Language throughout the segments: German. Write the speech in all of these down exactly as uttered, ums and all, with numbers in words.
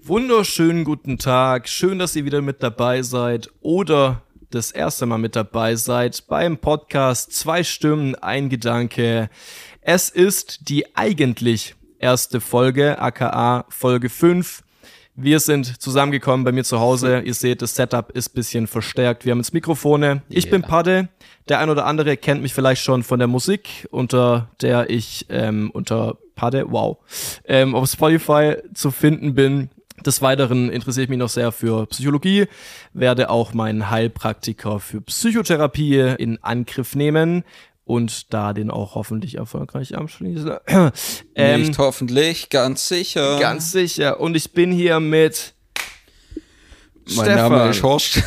Wunderschönen guten Tag, schön, dass ihr wieder mit dabei seid oder das erste Mal mit dabei seid beim Podcast Zwei Stimmen, ein Gedanke. Es ist die eigentlich erste Folge, aka Folge fünf. Wir sind zusammengekommen bei mir zu Hause. Ihr seht, das Setup ist ein bisschen verstärkt. Wir haben jetzt Mikrofone. Ich yeah. bin Padde. Der ein oder andere kennt mich vielleicht schon von der Musik, unter der ich ähm, unter Padde, wow, ähm, auf Spotify zu finden bin. Des Weiteren interessiere ich mich noch sehr für Psychologie, werde auch meinen Heilpraktiker für Psychotherapie in Angriff nehmen und da den auch hoffentlich erfolgreich abschließen. ähm, Nicht hoffentlich, ganz sicher. Ganz sicher. Und ich bin hier mit Mein Stefan. Name ist Horst.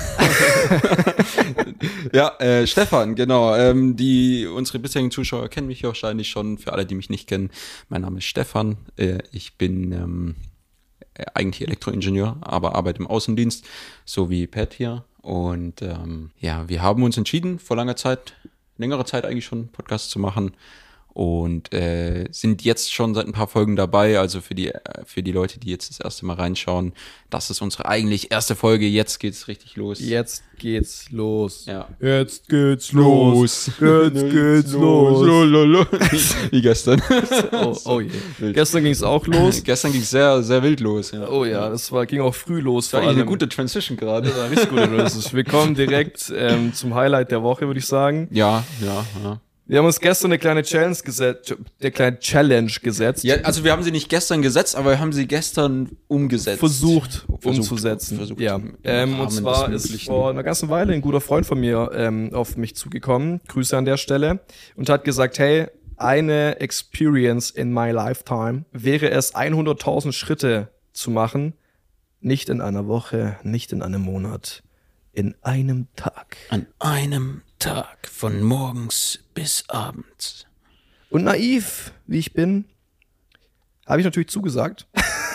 ja, äh, Stefan, genau. Ähm, die unsere bisherigen Zuschauer kennen mich wahrscheinlich schon. Für alle, die mich nicht kennen, mein Name ist Stefan. Äh, ich bin ähm, eigentlich Elektroingenieur, aber arbeite im Außendienst, so wie Pat hier. Und ähm, ja, wir haben uns entschieden, vor langer Zeit, längere Zeit eigentlich schon einen Podcast zu machen. Und äh, sind jetzt schon seit ein paar Folgen dabei, also für die für die Leute, die jetzt das erste Mal reinschauen, das ist unsere eigentlich erste Folge, jetzt geht's richtig los. Jetzt geht's los. Ja. Jetzt geht's los. Jetzt geht's los. Wie gestern. Oh, oh je. Wild. Gestern ging's auch los. Gestern ging's sehr, sehr wild los. Ja. Oh ja, das war, ging auch früh los. Das war eigentlich eine gute Transition gerade. Das war richtig gute Transition. Wir kommen direkt ähm, zum Highlight der Woche, würde ich sagen. Ja, ja, ja. Wir haben uns gestern eine kleine Challenge gesetzt, eine kleine Challenge gesetzt. Ja, also wir haben sie nicht gestern gesetzt, aber wir haben sie gestern umgesetzt. Versucht, versucht umzusetzen. Versucht, ja. Ähm, und zwar ist vor einer ganzen Weile ein guter Freund von mir ähm, auf mich zugekommen, Grüße an der Stelle, und hat gesagt, hey, eine Experience in my lifetime wäre es, hunderttausend Schritte zu machen, nicht in einer Woche, nicht in einem Monat, in einem Tag. An einem Tag, von morgens bis abends. Und naiv, wie ich bin, habe ich natürlich zugesagt.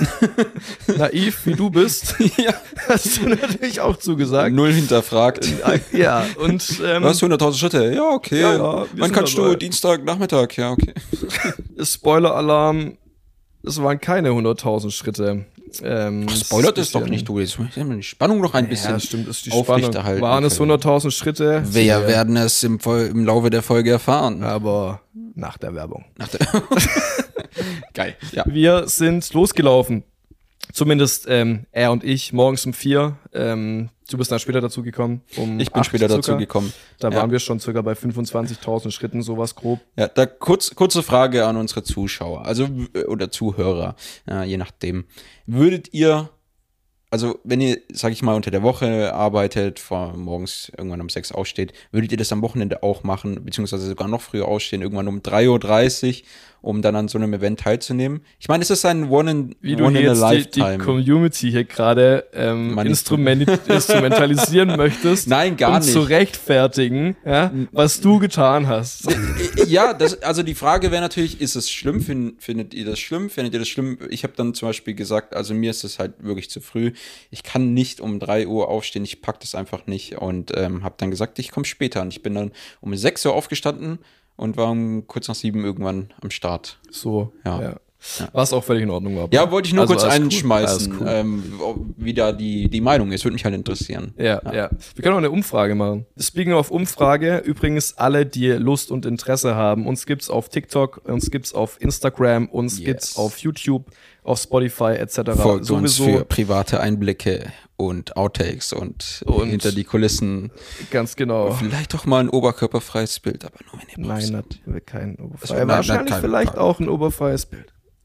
Naiv, wie du bist, ja. hast du natürlich auch zugesagt. Null hinterfragt. Ja, und ähm, du hast hunderttausend Schritte, ja, okay. Ja, ja, Wann kannst dabei. du? Dienstag, Nachmittag, ja, okay. Spoiler-Alarm, es waren keine hunderttausend Schritte. Ähm, Ach, spoilert es doch nicht, du. Jetzt muss die Spannung noch ein bisschen ja, stimmt, ist die aufrechterhalten. Waren es hunderttausend Schritte? Wir ja. werden es im, im Laufe der Folge erfahren. Aber nach der Werbung. Nach der Geil. Ja. Wir sind losgelaufen. Zumindest ähm, er und ich, morgens um vier. Ähm, du bist dann später dazu gekommen. Um ich bin später circa. dazu gekommen. Da ja. waren wir schon circa bei fünfundzwanzigtausend Schritten, sowas grob. Ja, da kurz, kurze Frage an unsere Zuschauer, also oder Zuhörer, ja, je nachdem. Würdet ihr, also wenn ihr, sag ich mal, unter der Woche arbeitet, vor morgens irgendwann um sechs aufsteht, würdet ihr das am Wochenende auch machen, beziehungsweise sogar noch früher aufstehen, irgendwann um drei Uhr dreißig, um dann an so einem Event teilzunehmen? Ich meine, ist das ein One in, Wie one du in a jetzt Lifetime? Die, die Community hier gerade ähm, Instrument, instrumentalisieren möchtest. Nein, gar um nicht. zu rechtfertigen, ja, was du getan hast. Ja, das, also die Frage wäre natürlich, ist es schlimm? Find, findet ihr das schlimm? Findet ihr das schlimm? Ich habe dann zum Beispiel gesagt, also mir ist es halt wirklich zu früh. Ich kann nicht um drei Uhr aufstehen, ich pack das einfach nicht und ähm, habe dann gesagt, ich komme später. Und ich bin dann um sechs Uhr aufgestanden und war um kurz nach sieben irgendwann am Start. So, ja. ja. Ja. Was auch völlig in Ordnung war. Ja, wollte ich nur also kurz einschmeißen, cool. ähm, wie da die, die Meinung ist. Würde mich halt interessieren. Ja, ja, ja. Wir können auch eine Umfrage machen. Speaking of Umfrage, übrigens alle, die Lust und Interesse haben. Uns gibt's auf TikTok, uns gibt's auf Instagram, uns yes. gibt's auf YouTube, auf Spotify et cetera. Folgt Sowieso uns für private Einblicke und Outtakes und, und hinter die Kulissen. Ganz genau. Vielleicht doch mal ein oberkörperfreies Bild, aber nur wenn ihr Nein, seid. natürlich kein oberfreies. Wahrscheinlich vielleicht auch ein oberfreies Bild.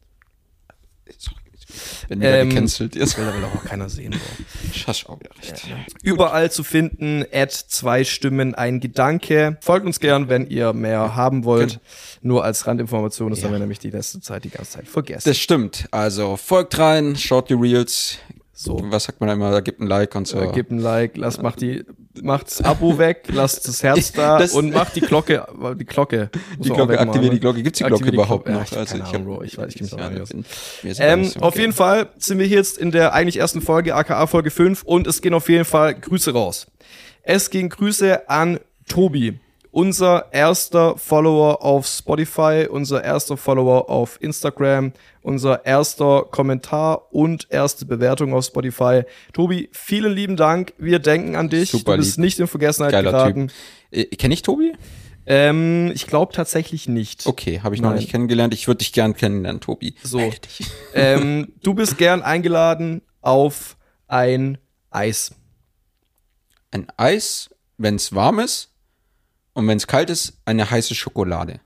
Wenn wieder ähm, gecancelt ist. Das will aber auch keiner sehen. Hast auch recht. Ja, ja. Überall zu finden, at zwei Stimmen, ein Gedanke. Folgt uns gern, wenn ihr mehr haben wollt. Genau. Nur als Randinformation, das ja. haben wir nämlich die letzte Zeit die ganze Zeit vergessen. Das stimmt. Also folgt rein, schaut die Reels. So. Was sagt man da immer? Da gibt ein Like und so. Ja, gib ein Like, lass, mach die, macht das Abo weg, lasst das Herz da das und macht die Glocke, die Glocke. Die Glocke, aktiviert die Glocke. Gibt's die Glocke überhaupt noch? Ja, ich also ich habe, ich weiß, ich kenne ja, es nicht. Ähm, auf jeden Fall sind wir hier jetzt in der eigentlich ersten Folge, aka Folge fünf, und es gehen auf jeden Fall Grüße raus. Es gehen Grüße an Tobi. unser erster Follower auf Spotify, unser erster Follower auf Instagram, unser erster Kommentar und erste Bewertung auf Spotify. Tobi, vielen lieben Dank. Wir denken an dich. Super du bist lieb. nicht in Vergessenheit Geiler geraten. Typ. Äh, Kenn ich Tobi? Ähm, ich glaube tatsächlich nicht. Okay, habe ich noch Nein. nicht kennengelernt. Ich würde dich gern kennenlernen, Tobi. So. Melde dich. ähm, du bist gern eingeladen auf ein Eis. Ein Eis, wenn es warm ist, und wenn es kalt ist, eine heiße Schokolade.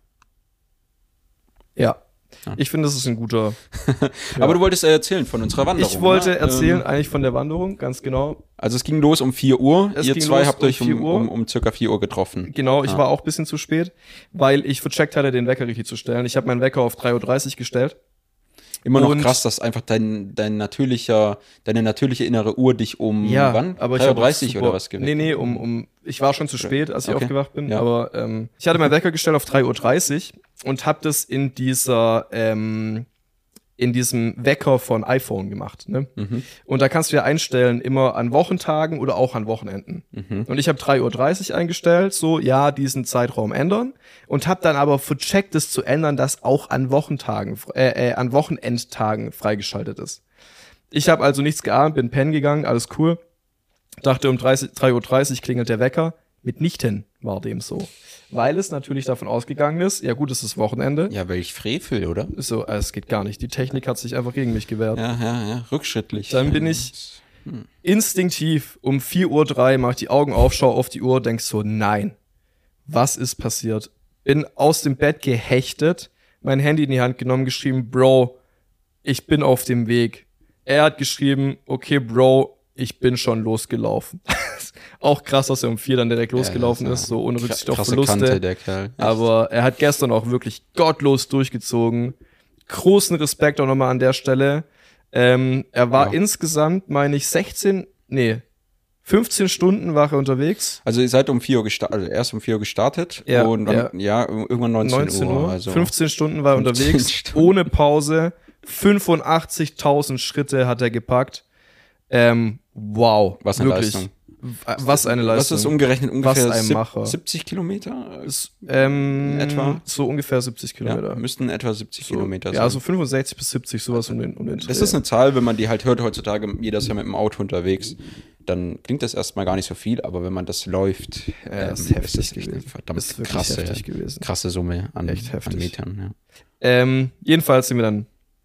Ja. Ja. Ich finde, das ist ein guter. Ja. Aber du wolltest äh, erzählen von unserer Wanderung. Ich wollte ne? erzählen, Ähm, eigentlich von der Wanderung, ganz genau. Also es ging los um vier Uhr. Es Ihr ging zwei los habt um euch vier um, Uhr. um, um circa vier Uhr getroffen. Genau, ich Ja. war auch ein bisschen zu spät, weil ich vercheckt hatte, den Wecker richtig zu stellen. Ich habe meinen Wecker auf drei Uhr dreißig gestellt. Immer noch Und- krass, dass einfach dein, dein natürlicher, deine natürliche innere Uhr dich um Ja, wann? aber ich drei Uhr habe dreißig super- oder was geweckt? Nee, nee, um, um, ich war schon zu spät, als ich Okay. aufgewacht bin, Ja. aber ähm, ich hatte meinen Wecker gestellt auf drei Uhr dreißig und habe das in dieser, ähm, in diesem Wecker von iPhone gemacht, ne? Mhm. Und da kannst du ja einstellen, immer an Wochentagen oder auch an Wochenenden. Mhm. Und ich habe drei Uhr dreißig eingestellt, so, ja, diesen Zeitraum ändern. Und habe dann aber vercheckt, es zu ändern, dass auch an Wochentagen, äh, äh, an Wochenendtagen freigeschaltet ist. Ich habe also nichts geahnt, bin pennen gegangen, alles cool. Dachte, um drei Uhr dreißig klingelt der Wecker. Mitnichten war dem so. Weil es natürlich davon ausgegangen ist, ja gut, es ist Wochenende. Ja, welch Frevel, oder? So, äh, es geht gar nicht. Die Technik hat sich einfach gegen mich gewehrt. Ja, ja, ja, rückschrittlich. Dann bin ich instinktiv um vier Uhr drei, mach ich die Augen auf, schau auf die Uhr, denk so, nein, was ist passiert? Bin aus dem Bett gehechtet, mein Handy in die Hand genommen, geschrieben, Bro, ich bin auf dem Weg. Er hat geschrieben, okay, Bro, ich bin schon losgelaufen. Auch krass, dass er um vier dann direkt losgelaufen Ja, ist, so ohne Rücksicht auf krasse Verluste. Kante, der Kerl. Echt. Aber er hat gestern auch wirklich gottlos durchgezogen. Großen Respekt auch nochmal an der Stelle. Ähm, er war Ja. insgesamt, meine ich, sechzehn, nee, fünfzehn Stunden war er unterwegs. Also ihr seid um vier Uhr gestartet, also erst um vier Uhr gestartet Ja, und dann, ja, irgendwann neunzehn, Uhr. Also fünfzehn Stunden war er fünfzehn unterwegs, Stunden. ohne Pause. fünfundachtzigtausend Schritte hat er gepackt. Ähm, wow. Was eine wirklich. Leistung. Was eine Leistung. Was ist umgerechnet ungefähr Was ein sieb- Macher. siebzig Kilometer? Ist, ähm, Etwa? so ungefähr siebzig Kilometer. Ja, müssten etwa siebzig So, Kilometer sein. Ja, so fünfundsechzig bis siebzig, sowas um den, um den Das Dreh. ist eine Zahl, wenn man die halt hört heutzutage, jeder ist ja mit dem Auto unterwegs, dann klingt das erstmal gar nicht so viel, aber wenn man das läuft, Ja, ähm, ist heftig das echt eine gewesen. verdammt Ist wirklich krasse, heftig gewesen. krasse Summe an, Echt heftig. an Metern. Ja. Ähm, jedenfalls sind wir dann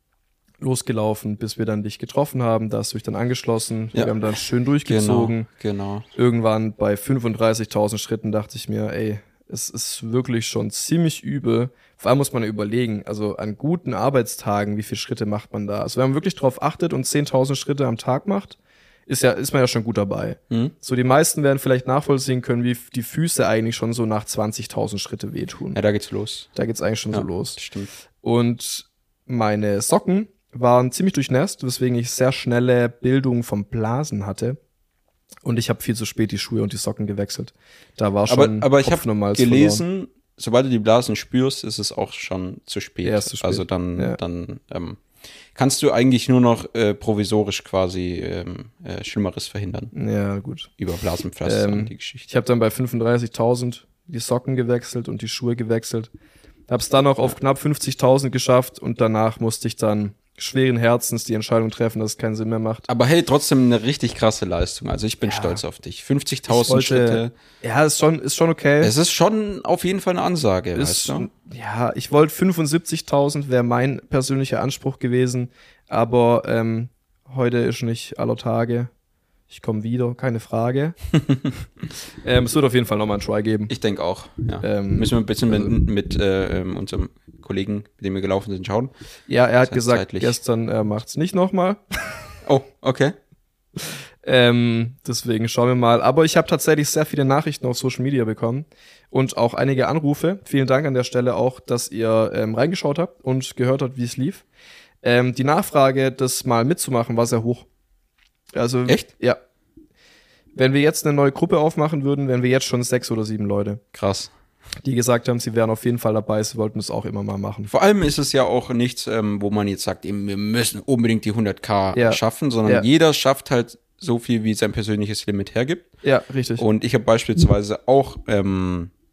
losgelaufen, bis wir dann dich getroffen haben. Da hast du dich dann angeschlossen. Ja. Wir haben dann schön durchgezogen. Genau, genau. Irgendwann bei fünfunddreißigtausend Schritten dachte ich mir, ey, es ist wirklich schon ziemlich übel. Vor allem muss man ja überlegen, also an guten Arbeitstagen, wie viele Schritte macht man da? Also wenn man wirklich drauf achtet und zehntausend Schritte am Tag macht, ist ja, ist man ja schon gut dabei. Mhm. So, die meisten werden vielleicht nachvollziehen können, wie die Füße eigentlich schon so nach zwanzigtausend Schritte wehtun. Ja, da geht's los. Da geht's eigentlich schon Ja, so los. das stimmt. Und meine Socken waren ziemlich durchnässt, weswegen ich sehr schnelle Bildung vom Blasen hatte. Und ich habe viel zu spät die Schuhe und die Socken gewechselt. Da war Aber, schon aber ich Hopfen habe und Malz verloren. gelesen, sobald du die Blasen spürst, ist es auch schon zu spät. Ja, ist zu spät. Also dann, Ja. dann ähm, kannst du eigentlich nur noch äh, provisorisch quasi ähm, äh, Schlimmeres verhindern. Ja, gut. Über Blasenpflaster Ähm, und die Geschichte. Ich habe dann bei fünfunddreißigtausend die Socken gewechselt und die Schuhe gewechselt. Hab's dann auch auf knapp fünfzigtausend geschafft und danach musste ich dann schweren Herzens die Entscheidung treffen, dass es keinen Sinn mehr macht. Aber hey, trotzdem eine richtig krasse Leistung. Also ich bin Ja. stolz auf dich. Ich fünfzigtausend wollte- Schritte. Ja, ist schon, ist schon okay. Es ist schon auf jeden Fall eine Ansage, Ist, weißt du? ja, ich wollte fünfundsiebzigtausend wäre mein persönlicher Anspruch gewesen, aber ähm, heute ist nicht aller Tage. Ich komme wieder, keine Frage. ähm, es wird auf jeden Fall nochmal einen Try geben. Ich denke auch, ja. Ähm, Müssen wir ein bisschen also- mit, mit äh, ähm, unserem Kollegen, mit dem wir gelaufen sind, schauen. Ja, er hat Das heißt gesagt, zeitlich. gestern er macht's nicht nochmal. Oh, okay. Ähm, deswegen schauen wir mal. Aber ich habe tatsächlich sehr viele Nachrichten auf Social Media bekommen und auch einige Anrufe. Vielen Dank an der Stelle auch, dass ihr ähm, reingeschaut habt und gehört habt, wie es lief. Ähm, die Nachfrage, das mal mitzumachen, war sehr hoch. Also, Echt? Ja. Wenn wir jetzt eine neue Gruppe aufmachen würden, wären wir jetzt schon sechs oder sieben Leute, Krass. die gesagt haben, sie wären auf jeden Fall dabei, sie wollten es auch immer mal machen. Vor allem ist es ja auch nichts, ähm, wo man jetzt sagt, eben, wir müssen unbedingt die hundert Ja. schaffen, sondern Ja. jeder schafft halt so viel, wie sein persönliches Limit hergibt. Ja, richtig. Und ich habe beispielsweise auch ähm,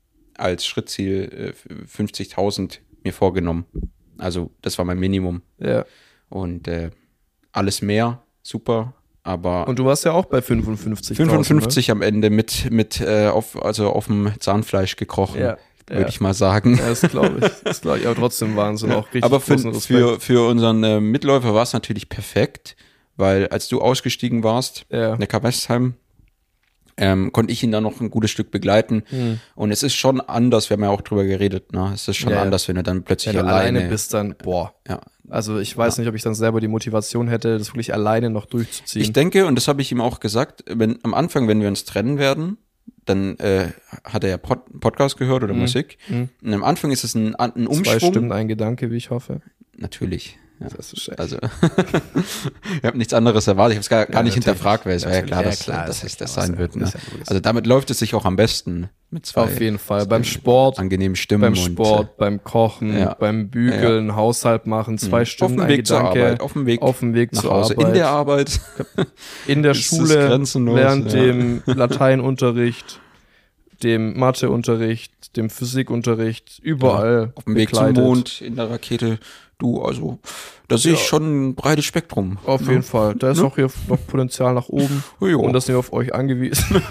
als Schrittziel äh, fünfzigtausend mir vorgenommen. Also das war mein Minimum. Ja. Und äh, alles mehr, super, aber Und du warst ja auch bei fünfundfünfzig. fünfundfünfzig ne? Am Ende mit, mit äh, auf, also auf dem Zahnfleisch gekrochen, Ja. würde Ja. ich mal sagen. Ja, das glaube ich. Das glaube ich. Aber trotzdem Wahnsinn, auch richtig Aber für, großen Respekt. für, für unseren äh, Mitläufer war es natürlich perfekt, weil als du ausgestiegen warst, Ja. Neckar-Westheim, ähm, konnte ich ihn dann noch ein gutes Stück begleiten. Hm. Und es ist schon anders, wir haben ja auch drüber geredet, ne? Es ist schon Ja, ja. anders, wenn du dann plötzlich Wenn du alleine, alleine bist, dann, boah. Ja. Also ich weiß nicht, ob ich dann selber die Motivation hätte, das wirklich alleine noch durchzuziehen. Ich denke, und das habe ich ihm auch gesagt, wenn am Anfang, wenn wir uns trennen werden, dann äh, hat er ja Pod Podcast gehört oder Mhm. Musik. Mhm. Und am Anfang ist es ein, ein Umschwung. Zwei Stimmen, ein Gedanke, wie ich hoffe. Natürlich. Ja. Das ist echt. Also, ich habe nichts anderes erwartet. Ich habe es gar, gar Ja, nicht natürlich. hinterfragt, weil es war ja Natürlich. klar, Ja, dass, klar, dass ist ja es das klar, sein was wird. ja- Ne? ist ja logisch. Also damit läuft es sich auch am besten mit zwei Auf jeden Fall. Beim Sport, angenehmen Stimmen. beim und, Sport, beim Kochen, ja. beim Bügeln, Haushalt machen, zwei Mhm. Stunden, auf dem Weg ein zur Gedanke, Arbeit, auf dem Weg, auf dem Weg nach zur Hause, Arbeit, in der Arbeit. in der ist es Schule, grenzenlos, während ja. dem Lateinunterricht, dem Matheunterricht, dem Physikunterricht, überall Auf dem Weg zum begleitet. Mond, in der Rakete. Du, also, da sehe ich Ja. schon ein breites Spektrum. Auf jeden Fall. Da ist Ne? auch hier noch Potenzial nach oben. Jo. Und das sind wir auf euch angewiesen.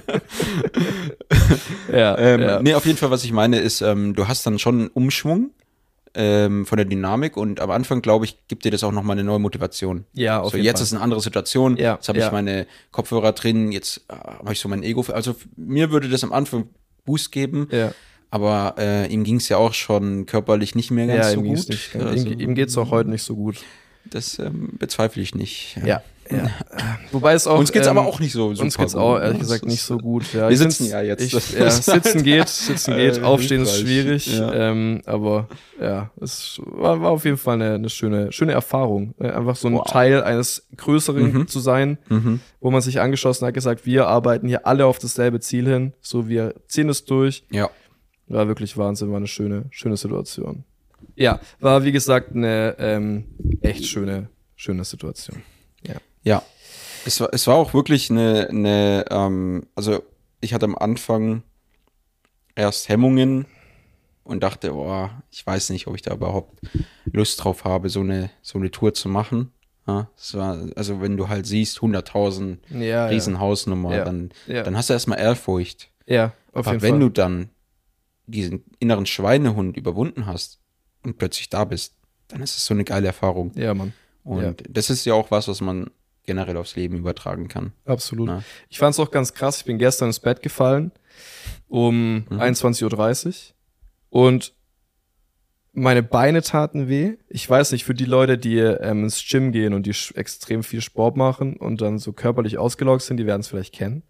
ja, Ähm, ja. Nee, auf jeden Fall, was ich meine, ist, ähm, du hast dann schon einen Umschwung ähm, von der Dynamik und am Anfang, glaube ich, gibt dir das auch nochmal eine neue Motivation. Ja, auf so, jeden jetzt Fall. ist eine andere Situation, Ja, jetzt habe ja. ich meine Kopfhörer drin, jetzt äh, habe ich so mein Ego. Also mir würde das am Anfang Boost geben, Ja, aber äh, ihm ging es ja auch schon körperlich nicht mehr ganz ja so ihm, ging's gut. nicht, Also, ihm, ihm geht's auch heute nicht so gut. Das ähm, bezweifle ich nicht. Ja, ja. Wobei es auch. Uns geht's ähm, aber auch nicht so super Uns geht's gut, auch, ne? ehrlich Das gesagt, ist- nicht so gut. Ja, Wir ich sitzen find's- ja jetzt. Ich, Das ja, ist sitzen halt- geht, sitzen geht, äh, aufstehen ist hilfreich. schwierig. Ja. Ähm, aber ja, es war, war auf jeden Fall eine, eine schöne, schöne Erfahrung. Äh, Einfach so ein Wow. Teil eines Größeren Mhm. zu sein, Mhm. wo man sich angeschlossen hat, gesagt, wir arbeiten hier alle auf dasselbe Ziel hin. So, wir ziehen es durch. Ja. War wirklich Wahnsinn, war eine schöne, schöne Situation. Ja, war wie gesagt eine ähm, echt schöne, schöne Situation. Ja. Ja, es war, es war auch wirklich eine, eine ähm, also ich hatte am Anfang erst Hemmungen und dachte, boah, ich weiß nicht, ob ich da überhaupt Lust drauf habe, so eine, so eine Tour zu machen. Ja, es war, also wenn du halt siehst, hunderttausend Ja, Riesenhausnummer, Ja. dann, Ja. dann hast du erstmal Ehrfurcht. ja. Ja, auf Aber jeden wenn Fall. du dann diesen inneren Schweinehund überwunden hast und plötzlich da bist, dann ist es so eine geile Erfahrung. Ja, Mann. Und Ja. das ist ja auch was, was man generell aufs Leben übertragen kann. Absolut. Ja. Ich fand es auch ganz krass. Ich bin gestern ins Bett gefallen um Mhm. einundzwanzig Uhr dreißig und meine Beine taten weh. Ich weiß nicht, für die Leute, die ähm, ins Gym gehen und die sch- extrem viel Sport machen und dann so körperlich ausgelaugt sind, die werden es vielleicht kennen.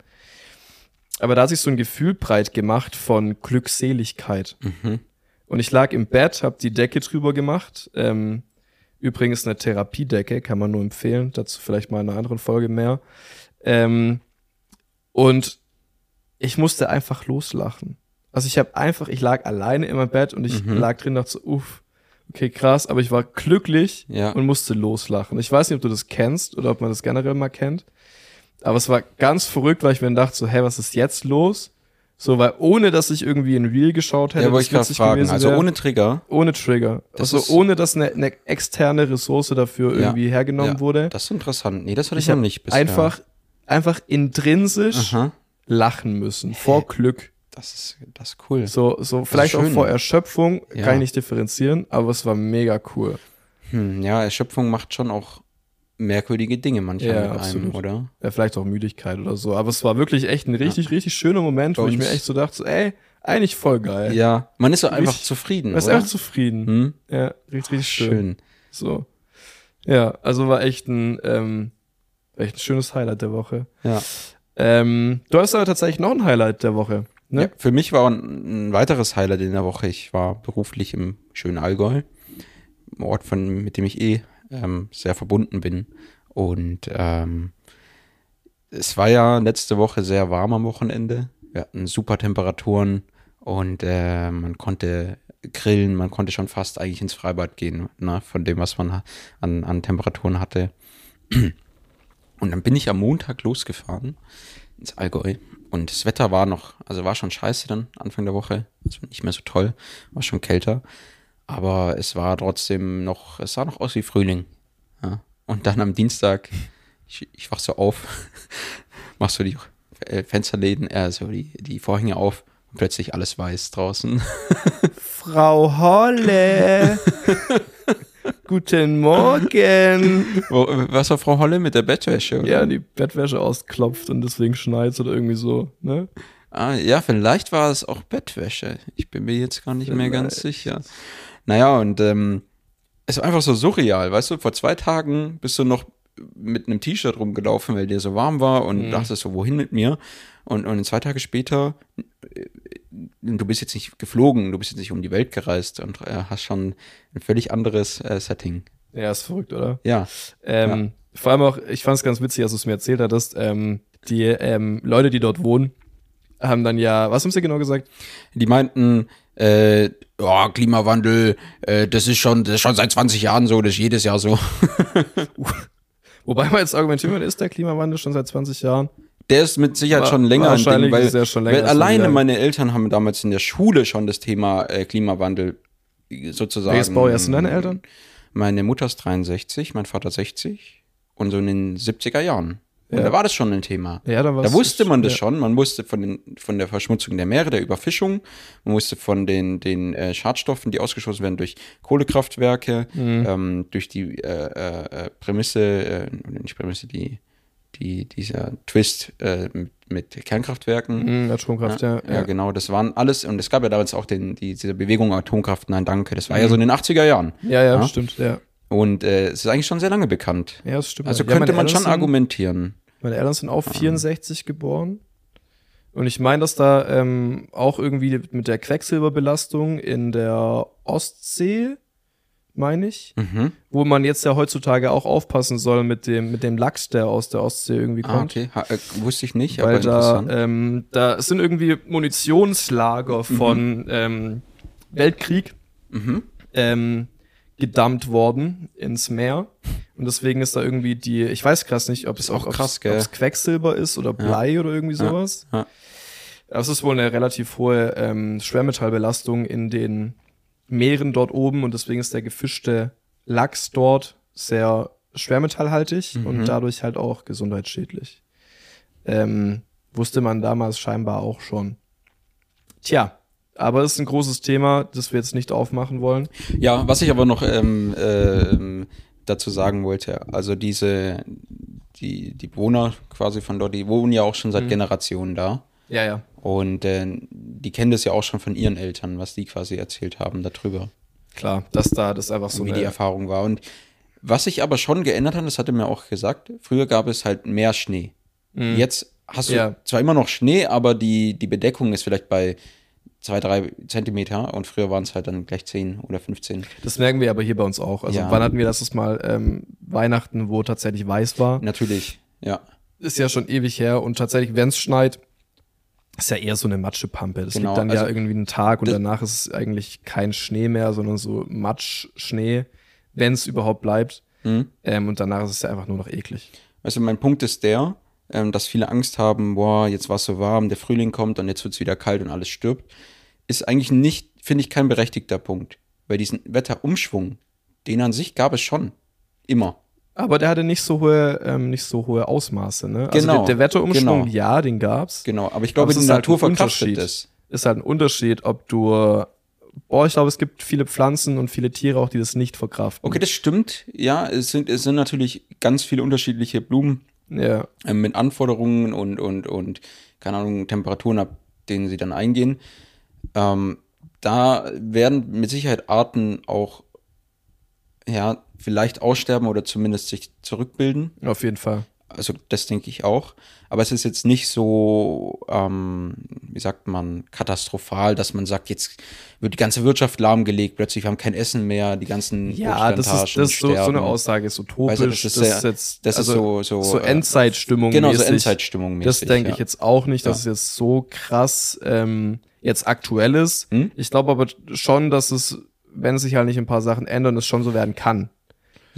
Aber da hat sich so ein Gefühl breit gemacht von Glückseligkeit. Mhm. Und ich lag im Bett, hab die Decke drüber gemacht. Ähm, übrigens eine Therapiedecke, kann man nur empfehlen. Dazu vielleicht mal in einer anderen Folge mehr. Ähm, und ich musste einfach loslachen. Also ich habe einfach, ich lag alleine in meinem Bett und ich Mhm. lag drin und dachte so, uff, okay, krass, aber ich war glücklich Ja. und musste loslachen. Ich weiß nicht, ob du das kennst oder ob man das generell mal kennt. Aber es war ganz verrückt, weil ich mir dachte so, hey, was ist jetzt los? So, weil ohne, dass ich irgendwie ein Reel geschaut hätte, Ja, wollte ich gerade witzig fragen. gewesen Also wär. ohne Trigger. Ohne Trigger. Das Also ist- ohne, dass eine, eine externe Ressource dafür Ja. irgendwie hergenommen Ja, wurde. Das ist interessant. Nee, das hatte ich, Ich noch habe nicht bisher. einfach, einfach intrinsisch Aha. lachen müssen. Vor Glück. Das ist, das ist cool. So, so vielleicht auch schön. vor Erschöpfung, Ja. kann ich nicht differenzieren, aber es war mega cool. Hm, ja, Erschöpfung macht schon auch merkwürdige Dinge manchmal Ja, mit einem, absolut. oder? Ja, vielleicht auch Müdigkeit oder so. Aber es war wirklich echt ein richtig, richtig schöner Moment, Bei wo ich uns- mir echt so dachte, so, ey, eigentlich voll geil. Ja, man ist so einfach Richtig- zufrieden, Man ist oder? einfach zufrieden. Hm? Ja, richtig, richtig schön. Schön. So. Ja, also war echt ein, ähm, echt ein schönes Highlight der Woche. Ja. Ähm, du hast aber tatsächlich noch ein Highlight der Woche, ne? Ja, für mich war ein, ein weiteres Highlight in der Woche. Ich war beruflich im schönen Allgäu, ein Ort, von, mit dem ich eh ähm, sehr verbunden bin. Und ähm, es war ja letzte Woche sehr warm am Wochenende. Wir hatten super Temperaturen und äh, man konnte grillen, man konnte schon fast eigentlich ins Freibad gehen, ne, von dem, was man an, an Temperaturen hatte. Und dann bin ich am Montag losgefahren ins Allgäu. Und das Wetter war noch, also war schon scheiße dann Anfang der Woche. Also nicht mehr so toll, war schon kälter. Aber es war trotzdem noch, es sah noch aus wie Frühling. Ja. Und dann am Dienstag, ich, ich wach so auf, mach so die Fensterläden, äh, so die, die Vorhänge auf und plötzlich alles weiß draußen. Frau Holle! Guten Morgen! Wo, was war Frau Holle mit der Bettwäsche, oder? Ja, die Bettwäsche ausklopft und deswegen schneit oder irgendwie so, ne? Ah, ja, vielleicht war es auch Bettwäsche. Ich bin mir jetzt gar nicht vielleicht. mehr ganz sicher. Naja, und ähm, es war einfach so surreal, weißt du, vor zwei Tagen bist du noch mit einem T-Shirt rumgelaufen, weil dir so warm war und mhm. dachtest so, wohin mit mir? Und, und zwei Tage später, du bist jetzt nicht geflogen, du bist jetzt nicht um die Welt gereist und äh, hast schon ein völlig anderes äh, Setting. Ja, ist verrückt, oder? Ja. Ähm, ja. Vor allem auch, ich fand es ganz witzig, als du es mir erzählt hattest, ähm, die ähm, Leute, die dort wohnen, haben dann ja, was haben sie genau gesagt? Die meinten, äh, ja, Klimawandel, äh, das ist schon, das ist schon seit zwanzig Jahren so, das ist jedes Jahr so. Wobei man jetzt argumentieren würde, ist der Klimawandel schon seit zwanzig Jahren? Der ist mit Sicherheit War, schon länger ein Ding, weil, ist schon länger weil alleine meine Eltern haben damals in der Schule schon das Thema äh, Klimawandel sozusagen. Welches Baujahr sind deine Eltern? Meine Mutter ist dreiundsechzig, mein Vater sechzig und so in den siebziger Jahren. Und ja. da war das schon ein Thema. Ja, da, da wusste man das ja. schon. Man wusste von, den, von der Verschmutzung der Meere, der Überfischung. Man wusste von den, den äh, Schadstoffen, die ausgestoßen werden durch Kohlekraftwerke, mhm. ähm, durch die äh, äh, Prämisse, äh, nicht Prämisse, die, die dieser Twist äh, mit, mit Kernkraftwerken. Mhm, Atomkraft, ja, ja. Ja, genau. Das waren alles. Und es gab ja damals auch den, die, diese Bewegung Atomkraft, nein, danke. Das war mhm. ja so in den achtziger Jahren. Ja, ja, ja? stimmt, ja. Und äh, es ist eigentlich schon sehr lange bekannt. Ja, das stimmt. Also ja, könnte man Eltern schon sind, argumentieren. Meine Eltern sind auch vierundsechzig geboren. Und ich meine, dass da ähm, auch irgendwie mit der Quecksilberbelastung in der Ostsee, meine ich, mhm. wo man jetzt ja heutzutage auch aufpassen soll mit dem, mit dem Lachs, der aus der Ostsee irgendwie kommt. Ah, okay. Ha, äh, wusste ich nicht, Weil aber da, ähm, da sind irgendwie Munitionslager von mhm. ähm, Weltkrieg mhm. ähm, gedumpt worden ins Meer. Und deswegen ist da irgendwie die, ich weiß krass nicht, ob es auch krass, ob es Quecksilber ist oder Blei ja. oder irgendwie sowas. Ja. Ja. Das ist wohl eine relativ hohe ähm, Schwermetallbelastung in den Meeren dort oben und deswegen ist der gefischte Lachs dort sehr schwermetallhaltig mhm. und dadurch halt auch gesundheitsschädlich. Ähm, wusste man damals scheinbar auch schon. Tja. Aber es ist ein großes Thema, das wir jetzt nicht aufmachen wollen. Ja, was ich aber noch ähm, äh, dazu sagen wollte, also diese, die, die Bewohner quasi von dort, die wohnen ja auch schon seit mhm. Generationen da. Ja, ja. Und äh, die kennen das ja auch schon von ihren Eltern, was die quasi erzählt haben darüber. Klar, dass da das einfach so wie eine die Erfahrung war. Und was sich aber schon geändert hat, das hatte mir auch gesagt, früher gab es halt mehr Schnee. Mhm. Jetzt hast du ja. zwar immer noch Schnee, aber die, die Bedeckung ist vielleicht bei zwei, drei Zentimeter und früher waren es halt dann gleich zehn oder fünfzehn. Das merken wir aber hier bei uns auch. Also ja. wann hatten wir das Mal ähm, Weihnachten, wo tatsächlich weiß war? Natürlich, ja. Ist ja schon ewig her und tatsächlich, wenn es schneit, ist ja eher so eine Matschepampe. Das genau. liegt dann also, ja irgendwie einen Tag und danach ist es eigentlich kein Schnee mehr, sondern so Matschschnee, wenn es überhaupt bleibt. Mhm. Ähm, und danach ist es ja einfach nur noch eklig. Also mein Punkt ist der, ähm, dass viele Angst haben, boah, jetzt war es so warm, der Frühling kommt und jetzt wird es wieder kalt und alles stirbt. Ist eigentlich nicht, finde ich, kein berechtigter Punkt. Weil diesen Wetterumschwung, den an sich gab es schon. Immer. Aber der hatte nicht so hohe, ähm, nicht so hohe Ausmaße, ne? Also genau, der, der Wetterumschwung, genau. ja, den gab's. Genau, aber ich glaube, die Natur verkraftet das. Ist halt ein Unterschied, ob du, boah, ich glaube, es gibt viele Pflanzen und viele Tiere auch, die das nicht verkraften. Okay, das stimmt. Ja, es sind, es sind natürlich ganz viele unterschiedliche Blumen ja. äh, mit Anforderungen und, und, und, keine Ahnung, Temperaturen, ab denen sie dann eingehen. Ähm, da werden mit Sicherheit Arten auch, ja, vielleicht aussterben oder zumindest sich zurückbilden. Auf jeden Fall. Also das denke ich auch. Aber es ist jetzt nicht so, ähm, wie sagt man, katastrophal, dass man sagt, jetzt wird die ganze Wirtschaft lahmgelegt, plötzlich wir haben kein Essen mehr, die ganzen ja, das ist, das ist so, so eine Aussage, ist utopisch. Weißt du, das ist, das sehr, ist jetzt, das also, ist so, so, so Endzeitstimmung genau, mäßig. so Endzeitstimmung mäßig. Das denke ja. ich jetzt auch nicht, dass ja. es jetzt so krass ähm, jetzt aktuell ist. Hm? Ich glaube aber schon, dass es, wenn sich halt nicht ein paar Sachen ändern, es schon so werden kann.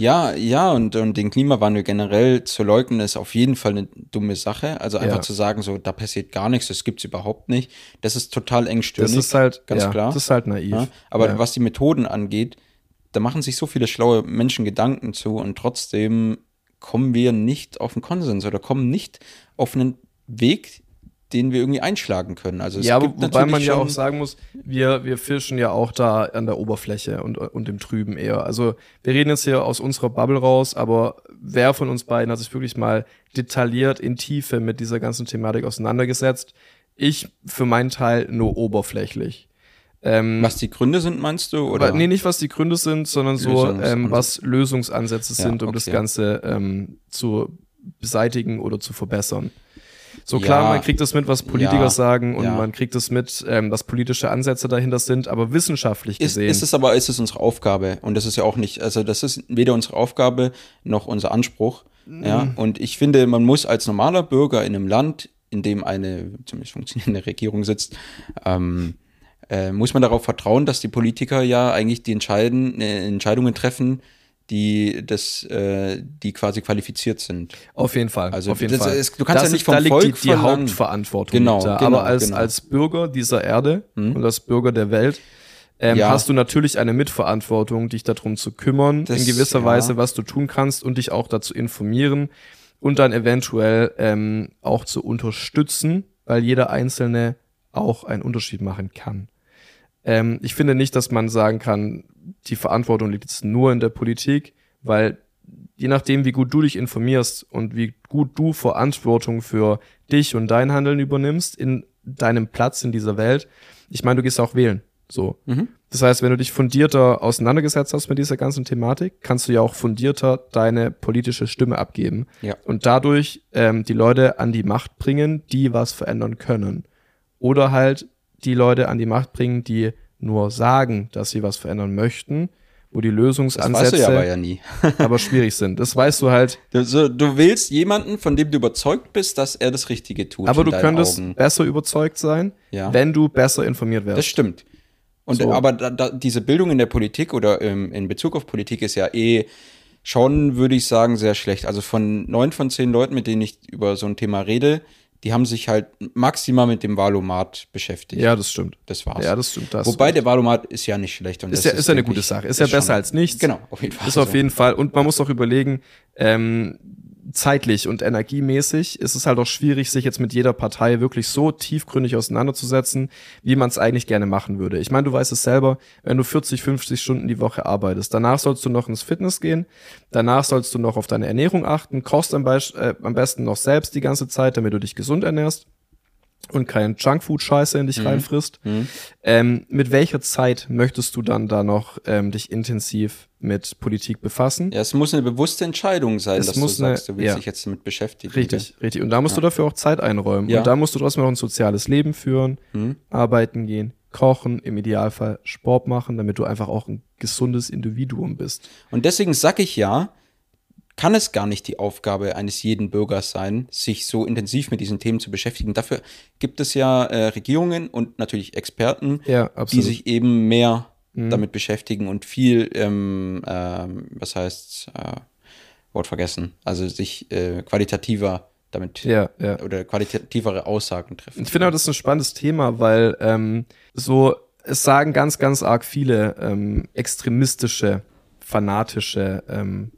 Ja, ja, und, und den Klimawandel generell zu leugnen, ist auf jeden Fall eine dumme Sache. Also einfach Ja. zu sagen, so, da passiert gar nichts, das gibt's überhaupt nicht. Das ist total engstirnig. Das ist halt, ganz ja, klar. das ist halt naiv. Ja, aber ja. was die Methoden angeht, da machen sich so viele schlaue Menschen Gedanken zu und trotzdem kommen wir nicht auf einen Konsens oder kommen nicht auf einen Weg, den wir irgendwie einschlagen können. Also es ja, gibt aber wobei man natürlich ja schon, auch sagen muss, wir, wir fischen ja auch da an der Oberfläche und, und im Trüben eher. Also wir reden jetzt hier aus unserer Bubble raus, aber wer von uns beiden hat sich wirklich mal detailliert in Tiefe mit dieser ganzen Thematik auseinandergesetzt? Ich für meinen Teil nur oberflächlich. Ähm, was die Gründe sind, meinst du? Oder? Aber, nee, nicht was die Gründe sind, sondern so, Lösungsansätze. ähm, was Lösungsansätze Ja, sind, um okay. das Ganze ähm, zu beseitigen oder zu verbessern. So klar, Ja, man kriegt das mit, was Politiker ja, sagen und ja. man kriegt das mit, ähm, was politische Ansätze dahinter sind, aber wissenschaftlich Ist, gesehen. ist es aber, ist es unsere Aufgabe und das ist ja auch nicht, also das ist weder unsere Aufgabe noch unser Anspruch. Mhm. Ja, und ich finde, man muss als normaler Bürger in einem Land, in dem eine zumindest funktionierende Regierung sitzt, ähm, äh, muss man darauf vertrauen, dass die Politiker ja eigentlich die entscheiden, äh, Entscheidungen treffen, die das, äh, die quasi qualifiziert sind. Auf jeden Fall. Also auf jeden das Fall. ist- du kannst Das ja nicht ist- vom da liegt Volk die, die verlangen. Hauptverantwortung. Genau, liegt da. genau, aber als, genau. als Bürger dieser Erde Hm? und als Bürger der Welt ähm, Ja. hast du natürlich eine Mitverantwortung, dich darum zu kümmern, Das- in gewisser ja. Weise, was du tun kannst und dich auch dazu informieren und dann eventuell ähm, auch zu unterstützen, weil jeder Einzelne auch einen Unterschied machen kann. Ähm, ich finde nicht, dass man sagen kann, die Verantwortung liegt jetzt nur in der Politik, weil je nachdem, wie gut du dich informierst und wie gut du Verantwortung für dich und dein Handeln übernimmst in deinem Platz in dieser Welt, ich meine, du gehst auch wählen. So. Mhm. Das heißt, wenn du dich fundierter auseinandergesetzt hast mit dieser ganzen Thematik, kannst du ja auch fundierter deine politische Stimme abgeben Ja. und dadurch ähm, die Leute an die Macht bringen, die was verändern können. Oder halt die Leute an die Macht bringen, die nur sagen, dass sie was verändern möchten, wo die Das Lösungsansätze weißt du ja aber ja nie. aber schwierig sind. Das weißt du halt. Du, so, du wählst jemanden, von dem du überzeugt bist, dass er das Richtige tut. Aber in du deinen könntest Augen. besser überzeugt sein, Ja. wenn du besser informiert Das wärst. stimmt. Und So. aber da, da, diese Bildung in der Politik oder ähm, in Bezug auf Politik ist ja eh schon, würde ich sagen, sehr schlecht. Also von neun von zehn Leuten, mit denen ich über so ein Thema rede, die haben sich halt maximal mit dem Wahlomat beschäftigt. Ja, das stimmt. Das war's. Ja, das stimmt. Das Wobei der Wahlomat ist ja nicht schlecht. Und ist das ja, ist ja eine wirklich- gute Sache. Ist ja besser schon- als nichts. Genau, auf jeden Fall. Ist auf so. jeden Fall. Und man muss auch überlegen, ähm, zeitlich und energiemäßig ist es halt auch schwierig, sich jetzt mit jeder Partei wirklich so tiefgründig auseinanderzusetzen, wie man es eigentlich gerne machen würde. Ich meine, du weißt es selber, wenn du vierzig, fünfzig Stunden die Woche arbeitest, danach sollst du noch ins Fitness gehen, danach sollst du noch auf deine Ernährung achten, kochst am, Beisp- äh, am besten noch selbst die ganze Zeit, damit du dich gesund ernährst und kein Junkfood-Scheiße in dich Mhm. reinfrisst. Mhm. Ähm, mit welcher Zeit möchtest du dann da noch ähm, dich intensiv mit Politik befassen? Ja, es muss eine bewusste Entscheidung sein, Es dass muss du sagst, eine- du willst ja. dich jetzt damit beschäftigen. Richtig, richtig. Und da musst Ja. du dafür auch Zeit einräumen. Ja. Und da musst du trotzdem noch ein soziales Leben führen, Mhm. arbeiten gehen, kochen, im Idealfall Sport machen, damit du einfach auch ein gesundes Individuum bist. Und deswegen sag ich ja, kann es gar nicht die Aufgabe eines jeden Bürgers sein, sich so intensiv mit diesen Themen zu beschäftigen. Dafür gibt es ja äh, Regierungen und natürlich Experten, Ja, die absolut. sich eben mehr Mhm. damit beschäftigen und viel, ähm, ähm, was heißt, äh, Wort vergessen, also sich äh, qualitativer damit ja, ja. oder qualitativere Aussagen treffen. Ich finde auch, das ist ein spannendes Thema, weil ähm, so, es sagen ganz, ganz arg viele ähm, extremistische, fanatische ähm,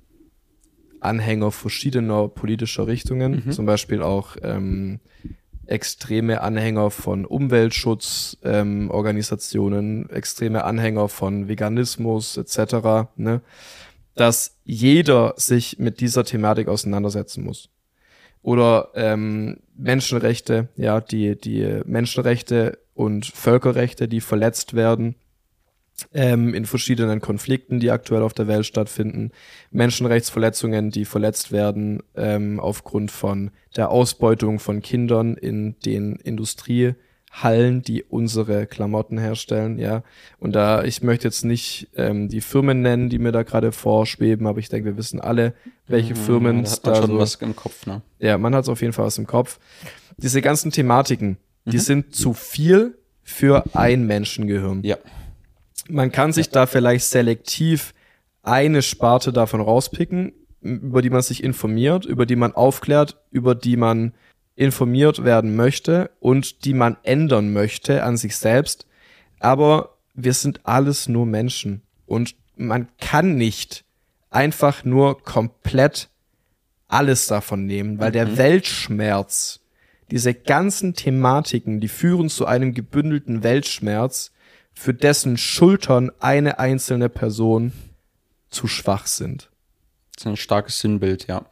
Anhänger verschiedener politischer Richtungen, Mhm. zum Beispiel auch ähm, extreme Anhänger von Umweltschutzorganisationen, ähm, Organisationen, extreme Anhänger von Veganismus et cetera, ne, dass jeder sich mit dieser Thematik auseinandersetzen muss. Oder ähm, Menschenrechte, ja, die die Menschenrechte und Völkerrechte, die verletzt werden ähm, in verschiedenen Konflikten, die aktuell auf der Welt stattfinden, Menschenrechtsverletzungen, die verletzt werden ähm, aufgrund von der Ausbeutung von Kindern in den Industriehallen, die unsere Klamotten herstellen, ja. Und da, ich möchte jetzt nicht ähm, die Firmen nennen, die mir da gerade vorschweben, aber ich denke, wir wissen alle, welche Firmen Mhm, da hat man da schon so, was im Kopf, ne? ja, man hat es auf jeden Fall was im Kopf. Diese ganzen Thematiken, die Mhm. sind zu viel für ein Menschengehirn. Ja. Man kann sich da vielleicht selektiv eine Sparte davon rauspicken, über die man sich informiert, über die man aufklärt, über die man informiert werden möchte und die man ändern möchte an sich selbst. Aber wir sind alles nur Menschen und man kann nicht einfach nur komplett alles davon nehmen, weil mhm. der Weltschmerz, diese ganzen Thematiken, die führen zu einem gebündelten Weltschmerz, für dessen Schultern eine einzelne Person zu schwach sind. Das ist ein starkes Sinnbild, ja.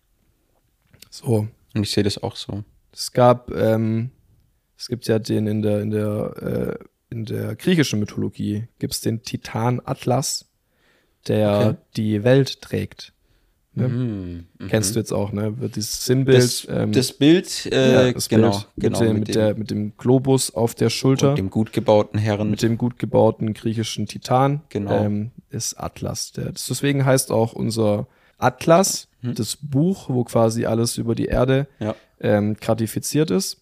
So. Und ich sehe das auch so. Es gab, ähm, es gibt ja den in der, in der, äh, in der griechischen Mythologie gibt's den Titan Atlas, der okay. die Welt trägt. Ne? Mhm, Kennst du jetzt auch, ne? Wird dieses Sinnbild. Das, ähm, das Bild, äh, ja, das genau, Bild genau. Mit dem, mit, mit, dem, der, mit dem Globus auf der Schulter. Mit dem gut gebauten Herren. Mit dem gut gebauten griechischen Titan. Genau. Ähm, ist Atlas. Der, deswegen heißt auch unser Atlas, hm. das Buch, wo quasi alles über die Erde ja. ähm, kartifiziert ist.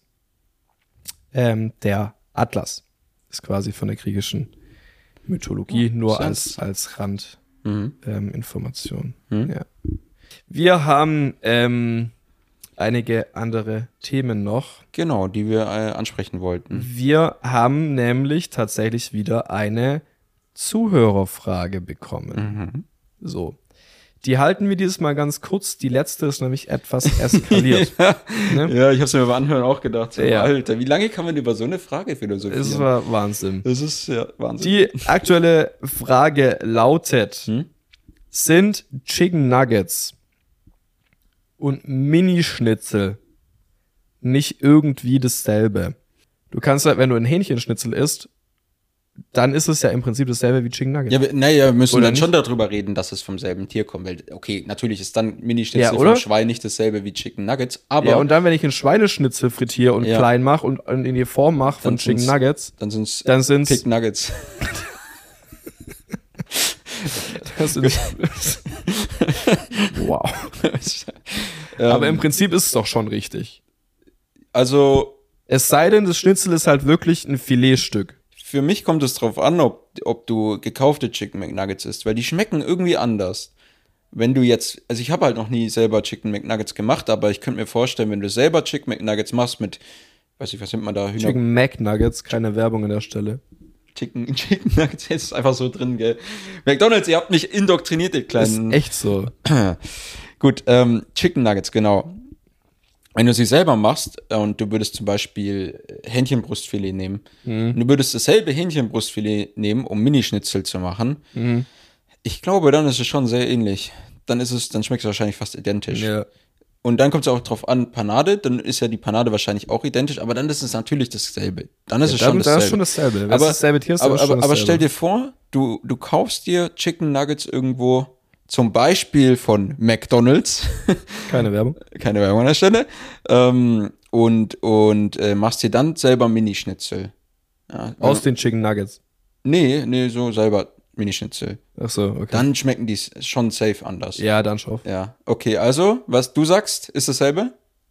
Ähm, der Atlas ist quasi von der griechischen Mythologie, oh, nur als, als Randinformation. Mhm. Ähm, mhm. Ja. Wir haben ähm, einige andere Themen noch. Genau, die wir äh, ansprechen wollten. Wir haben nämlich tatsächlich wieder eine Zuhörerfrage bekommen. Mhm. So. Die halten wir dieses Mal ganz kurz. Die letzte ist nämlich etwas eskaliert. ja, ne? ja, ich habe es mir beim Anhören auch gedacht. So, ja. Alter, wie lange kann man über so eine Frage philosophieren? Es war Wahnsinn. Das ist ja Wahnsinn. Die aktuelle Frage lautet, hm? sind Chicken Nuggets und Mini-Schnitzel nicht irgendwie dasselbe? Du kannst halt, wenn du ein Hähnchenschnitzel isst, dann ist es ja im Prinzip dasselbe wie Chicken Nuggets. Ja, naja, wir müssen oder dann nicht? schon darüber reden, dass es vom selben Tier kommt. Weil, okay, natürlich ist dann Mini-Schnitzel ja, vom Schwein nicht dasselbe wie Chicken Nuggets, aber... Ja, und dann, wenn ich einen Schweineschnitzel frittiere und ja. klein mache und, und in die Form mache von Chicken Nuggets, dann sind's, dann sind's Pig Nuggets. das ist wow. Aber im Prinzip ist es doch schon richtig. Also... Es sei denn, das Schnitzel ist halt wirklich ein Filetstück. Für mich kommt es drauf an, ob, ob du gekaufte Chicken McNuggets isst, weil die schmecken irgendwie anders. Wenn du jetzt, also ich habe halt noch nie selber Chicken McNuggets gemacht, aber ich könnte mir vorstellen, wenn du selber Chicken McNuggets machst mit, weiß ich, was nimmt man da? Hühner- Chicken McNuggets, keine Werbung an der Stelle. Chicken, Chicken Nuggets, ist einfach so drin, gell? McDonald's, ihr habt mich indoktriniert, ihr kleinen... Ist echt so. Gut, ähm, Chicken Nuggets, genau. Wenn du sie selber machst und du würdest zum Beispiel Hähnchenbrustfilet nehmen, mhm. und du würdest dasselbe Hähnchenbrustfilet nehmen, um Minischnitzel zu machen, mhm. ich glaube, dann ist es schon sehr ähnlich. Dann ist es, dann schmeckt es wahrscheinlich fast identisch. Ja. Und dann kommt es auch drauf an, Panade, dann ist ja die Panade wahrscheinlich auch identisch, aber dann ist es natürlich dasselbe. Dann ist ja, es dann, schon dasselbe. Dann ist schon dasselbe. Wenn aber, es dasselbe Tier ist, aber, ist schon aber, aber dasselbe. stell dir vor, du, du kaufst dir Chicken Nuggets irgendwo, zum Beispiel von McDonald's. Keine Werbung. Keine Werbung an der Stelle. Ähm, und und äh, machst dir dann selber Minischnitzel. Ja, Aus den Chicken Nuggets? Nee, nee, so selber Minischnitzel. Ach so, okay. Dann schmecken die schon safe anders. Ja, dann schon. Ja, okay, also, was du sagst, ist dasselbe?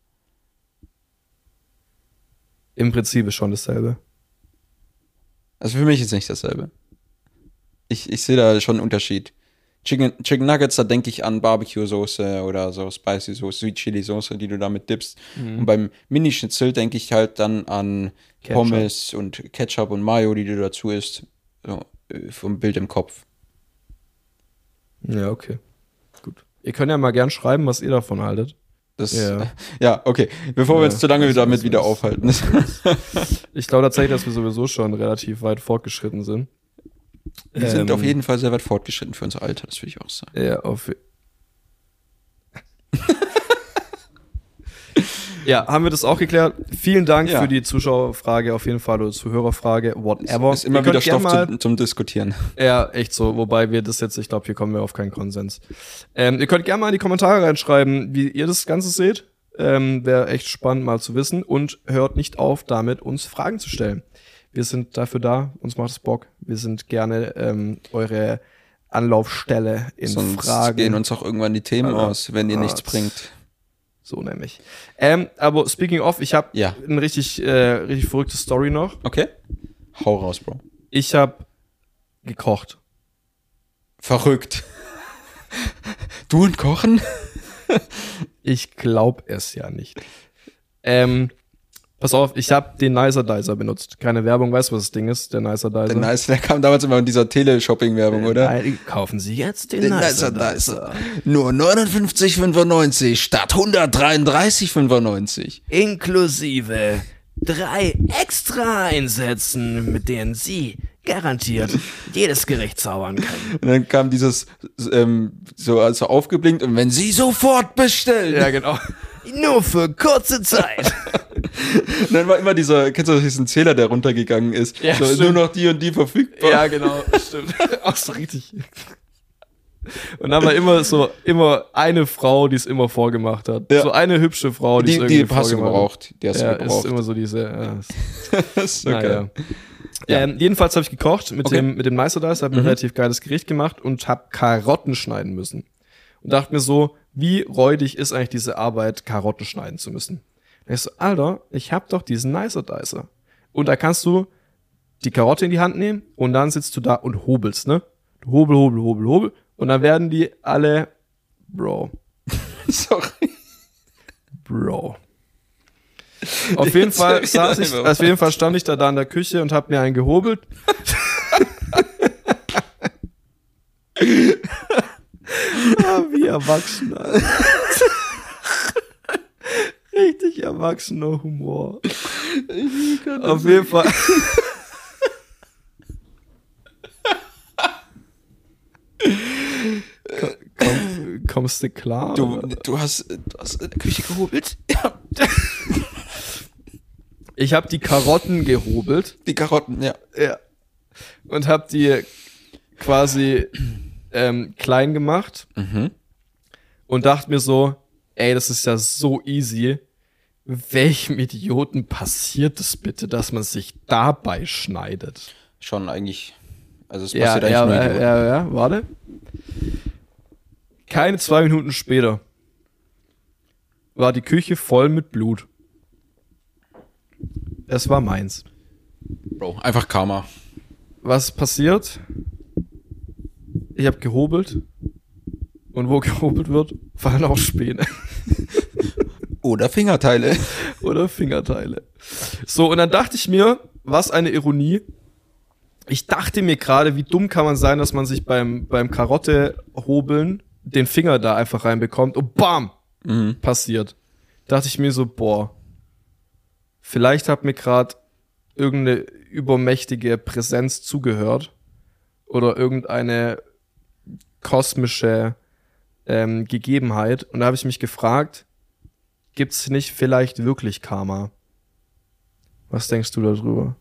Im Prinzip ist schon dasselbe. Also für mich ist nicht dasselbe. Ich, ich sehe da schon einen Unterschied. Chicken, Chicken Nuggets, da denke ich an Barbecue-Soße oder so Spicy-Soße, Sweet Chili-Soße, die du damit dippst. Mhm. Und beim Minischnitzel denke ich halt dann an Ketchup. Pommes und Ketchup und Mayo, die du dazu isst. So, vom Bild im Kopf. Ja, okay. Gut. Ihr könnt ja mal gern schreiben, was ihr davon haltet. Das, ja. ja, okay. Bevor ja, wir uns zu lange damit wieder ist, aufhalten. Ich glaube tatsächlich, dass wir sowieso schon relativ weit fortgeschritten sind. Wir ähm, sind auf jeden Fall sehr weit fortgeschritten für unser Alter, das würde ich auch sagen. Ja, auf Ja, haben wir das auch geklärt. Vielen Dank ja. für die Zuschauerfrage auf jeden Fall oder Zuhörerfrage, whatever. Es ist immer wieder Stoff mal, zum, zum Diskutieren. Ja, echt so. Wobei wir das jetzt, ich glaube, hier kommen wir auf keinen Konsens. Ähm, ihr könnt gerne mal in die Kommentare reinschreiben, wie ihr das Ganze seht. Ähm, wäre echt spannend mal zu wissen. Und hört nicht auf, damit uns Fragen zu stellen. Wir sind dafür da, uns macht es Bock. Wir sind gerne ähm, eure Anlaufstelle in Sonst Fragen. gehen uns auch irgendwann die Themen Alter, aus, wenn ihr nichts bringt. So nämlich. Ähm, aber speaking of, ich habe ja. eine richtig, äh, richtig verrückte Story noch. Okay. Hau raus, Bro. Ich habe gekocht. Verrückt. du und Kochen? Ich glaube es ja nicht. Ähm, pass auf, ich habe den Nicer Dicer benutzt. Keine Werbung, weißt du, was das Ding ist, der Nicer Dicer? Der Nicer, der kam damals immer in dieser Teleshopping-Werbung, oder? Nein, kaufen Sie jetzt den, Den Nicer Nicer Dicer. Nur neunundfünfzig fünfundneunzig statt hundertdreiunddreißig fünfundneunzig. Inklusive drei extra Einsätzen, mit denen Sie garantiert jedes Gericht zaubern können. Und dann kam dieses ähm, so also aufgeblinkt und wenn Sie sofort bestellen. Ja, genau. Nur für kurze Zeit. Und dann war immer dieser, kennst du diesen Zähler, der runtergegangen ist? Ja, so, stimmt. nur noch die und die verfügbar. Ja, genau, stimmt. Auch so richtig. Und dann war immer so, immer eine Frau, die es immer vorgemacht hat. Ja. So eine hübsche Frau, die, Die, es irgendwie die hast du vorgemacht gebraucht. Die hast hat. Ja, du gebraucht. ist immer so diese, ja, ist, Das ist so naja. geil. Ja. Ähm, jedenfalls habe ich gekocht mit Okay. dem, mit dem Nicer Dicer, habe mir ein relativ geiles Gericht gemacht und habe Karotten schneiden müssen. Und dachte mir so, wie räudig ist eigentlich diese Arbeit, Karotten schneiden zu müssen? Und ich so, Alter, ich hab doch diesen Nicer Dicer. Und da kannst du die Karotte in die Hand nehmen und dann sitzt du da und hobelst, ne? Du hobel, hobel, hobel, hobel. Und dann werden die alle, Bro, Sorry. Bro. Auf jeden Jetzt Fall wieder saß ich, einfach auf jeden Fall stand ich da, da in der Küche und hab mir einen gehobelt. Ah, wie erwachsen, Alter. Richtig erwachsener Humor. Auf jeden Fall. Komm, komm, kommst du klar? Du, oder? du, hast, du hast in der Küche gehobelt? Ja. Ich habe die Karotten gehobelt. Die Karotten, ja. Ja. Und hab die quasi ähm, klein gemacht Mhm. und dachte mir so, ey, das ist ja so easy. Welchem Idioten passiert es bitte, dass man sich dabei schneidet? Schon eigentlich, also es Ja, passiert ja, eigentlich nur ja, Idioten. ja, ja, warte. Keine zwei Minuten später war die Küche voll mit Blut. Es war meins. Bro, einfach Karma. Was passiert? Ich habe gehobelt. Und wo gehobelt wird, fallen auch Späne. Oder Fingerteile. Oder Fingerteile. So, und dann dachte ich mir, was eine Ironie. Ich dachte mir gerade, wie dumm kann man sein, dass man sich beim, beim Karotte-Hobeln den Finger da einfach reinbekommt und bam, Mhm. passiert. Dachte ich mir so, boah, vielleicht hat mir gerade irgendeine übermächtige Präsenz zugehört oder irgendeine kosmische ähm, Gegebenheit. Und da habe ich mich gefragt, gibt's nicht vielleicht wirklich Karma? Was denkst du darüber?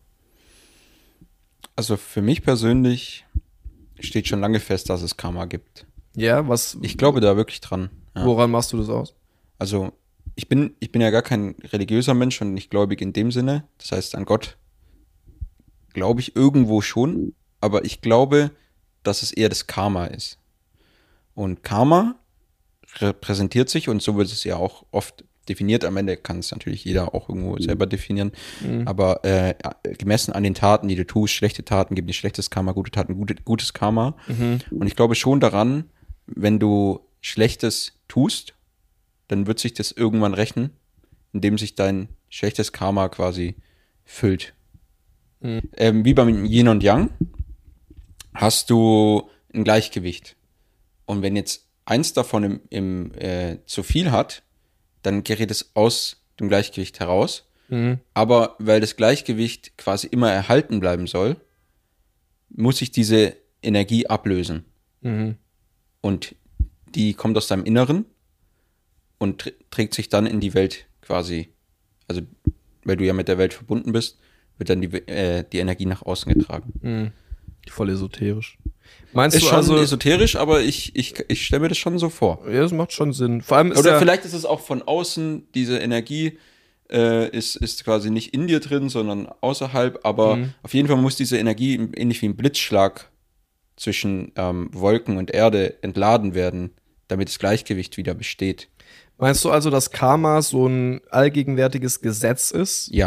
Also für mich persönlich steht schon lange fest, dass es Karma gibt. Ja, was, Ich glaube da wirklich dran. Ja. woran machst du das aus? Also ich bin, ich bin ja gar kein religiöser Mensch und nicht gläubig in dem Sinne. Das heißt, an Gott glaube ich irgendwo schon, aber ich glaube, dass es eher das Karma ist. Und Karma repräsentiert sich, und so wird es ja auch oft definiert, am Ende kann es natürlich jeder auch irgendwo selber definieren, Mhm. aber äh, gemessen an den Taten, die du tust, schlechte Taten gibt dir schlechtes Karma, gute Taten, gute, gutes Karma. Mhm. Und ich glaube schon daran, wenn du Schlechtes tust, dann wird sich das irgendwann rächen, indem sich dein schlechtes Karma quasi füllt. Mhm. Ähm, wie beim Yin und Yang hast du ein Gleichgewicht. Und wenn jetzt eins davon im, im äh, zu viel hat, dann gerät es aus dem Gleichgewicht heraus. Mhm. Aber weil das Gleichgewicht quasi immer erhalten bleiben soll, muss sich diese Energie ablösen. Mhm. Und die kommt aus deinem Inneren und tr- trägt sich dann in die Welt quasi. Also, weil du ja mit der Welt verbunden bist, wird dann die, äh, die Energie nach außen getragen. Mhm. Voll esoterisch. Meinst Ist du schon also, esoterisch, aber ich, ich, ich stelle mir das schon so vor. ja, das macht schon Sinn. Vor allem ist Oder ja, vielleicht ist es auch von außen, diese Energie äh, ist, ist quasi nicht in dir drin, sondern außerhalb, aber Mhm. auf jeden Fall muss diese Energie ähnlich wie ein Blitzschlag zwischen ähm, Wolken und Erde entladen werden, damit das Gleichgewicht wieder besteht. meinst du also, dass Karma so ein allgegenwärtiges Gesetz ist? Ja,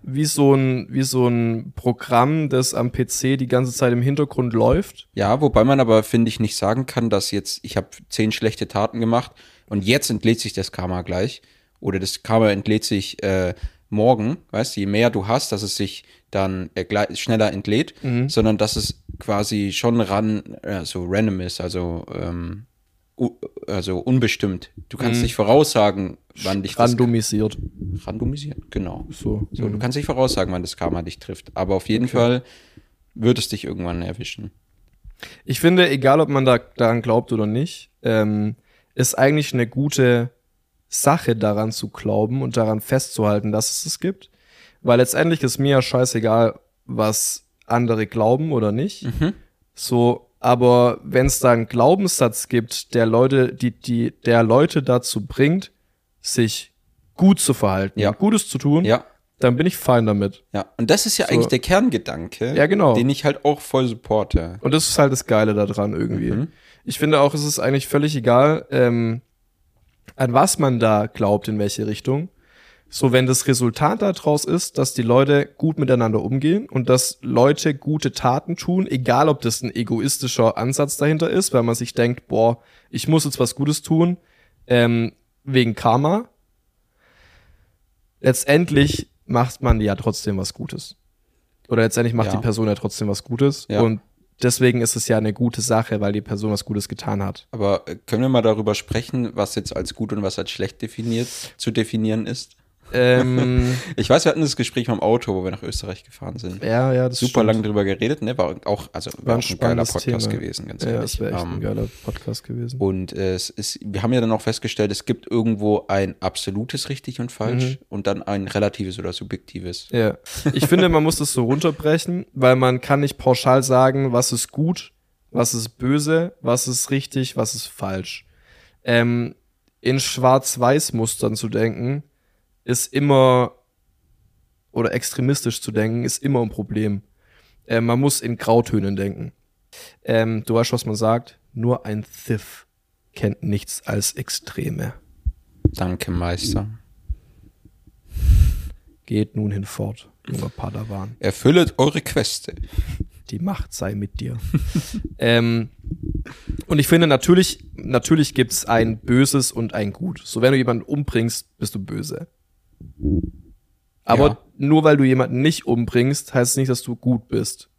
wie so ein, wie so ein Programm, das am P C die ganze Zeit im Hintergrund läuft. Ja, wobei man aber, finde ich, nicht sagen kann, dass jetzt, ich habe zehn schlechte Taten gemacht und jetzt entlädt sich das Karma gleich. Oder das Karma entlädt sich äh, morgen, weißt du, je mehr du hast, dass es sich dann äh, gleich, schneller entlädt, mhm. sondern dass es quasi schon ran, äh, so random ist, also ähm, also unbestimmt. Du kannst mhm. nicht voraussagen, wann dich das... Randomisiert. Randomisiert, genau. So. so mhm. Du kannst nicht voraussagen, wann das Karma dich trifft. Aber auf jeden okay. Fall wird es dich irgendwann erwischen. Ich finde, egal ob man da daran glaubt oder nicht, ähm, ist eigentlich eine gute Sache, daran zu glauben und daran festzuhalten, dass es es gibt. Weil letztendlich ist mir ja scheißegal, was andere glauben oder nicht. Mhm. So, aber wenn es da einen Glaubenssatz gibt, der Leute, die, die, der Leute dazu bringt, sich gut zu verhalten, ja. Gutes zu tun, ja. dann bin ich fein damit. Ja, und das ist ja so. Eigentlich der Kerngedanke, ja, genau. den ich halt auch voll supporte. Und das ist halt das Geile daran irgendwie. Mhm. Ich finde auch, es ist eigentlich völlig egal, ähm, an was man da glaubt, in welche Richtung. So, wenn das Resultat daraus ist, dass die Leute gut miteinander umgehen und dass Leute gute Taten tun, egal ob das ein egoistischer Ansatz dahinter ist, weil man sich denkt, boah, ich muss jetzt was Gutes tun, ähm, wegen Karma. Letztendlich macht man ja trotzdem was Gutes. Oder letztendlich macht ja. die Person ja trotzdem was Gutes. Ja. Und deswegen ist es ja eine gute Sache, weil die Person was Gutes getan hat. Aber können wir mal darüber sprechen, was jetzt als gut und was als schlecht definiert, zu definieren ist? Ähm, ich weiß, wir hatten das Gespräch beim Auto, wo wir nach Österreich gefahren sind. Ja, ja, das Super stimmt. lang drüber geredet, ne? War auch, also war, war auch ein geiler Podcast Thema. gewesen, ganz ja, ehrlich. Ja, das wäre echt um, ein geiler Podcast gewesen. Und äh, es ist, wir haben ja dann auch festgestellt, es gibt irgendwo ein absolutes richtig und falsch mhm. und dann ein relatives oder subjektives. Ja, ich finde, man muss das so runterbrechen, weil man kann nicht pauschal sagen, was ist gut, was ist böse, was ist richtig, was ist falsch. Ähm, in Schwarz-Weiß-Mustern zu denken, ist immer, oder extremistisch zu denken, ist immer ein Problem. Äh, man muss in Grautönen denken. Ähm, du weißt, was man sagt, nur ein Sith kennt nichts als Extreme. Danke, Meister. Geht nun hinfort, junger Padawan. Erfüllet eure Queste. Die Macht sei mit dir. ähm, und ich finde, natürlich, natürlich gibt's ein Böses und ein Gut. So, wenn du jemanden umbringst, bist du böse. Aber ja. nur weil du jemanden nicht umbringst, heißt es nicht, dass du gut bist.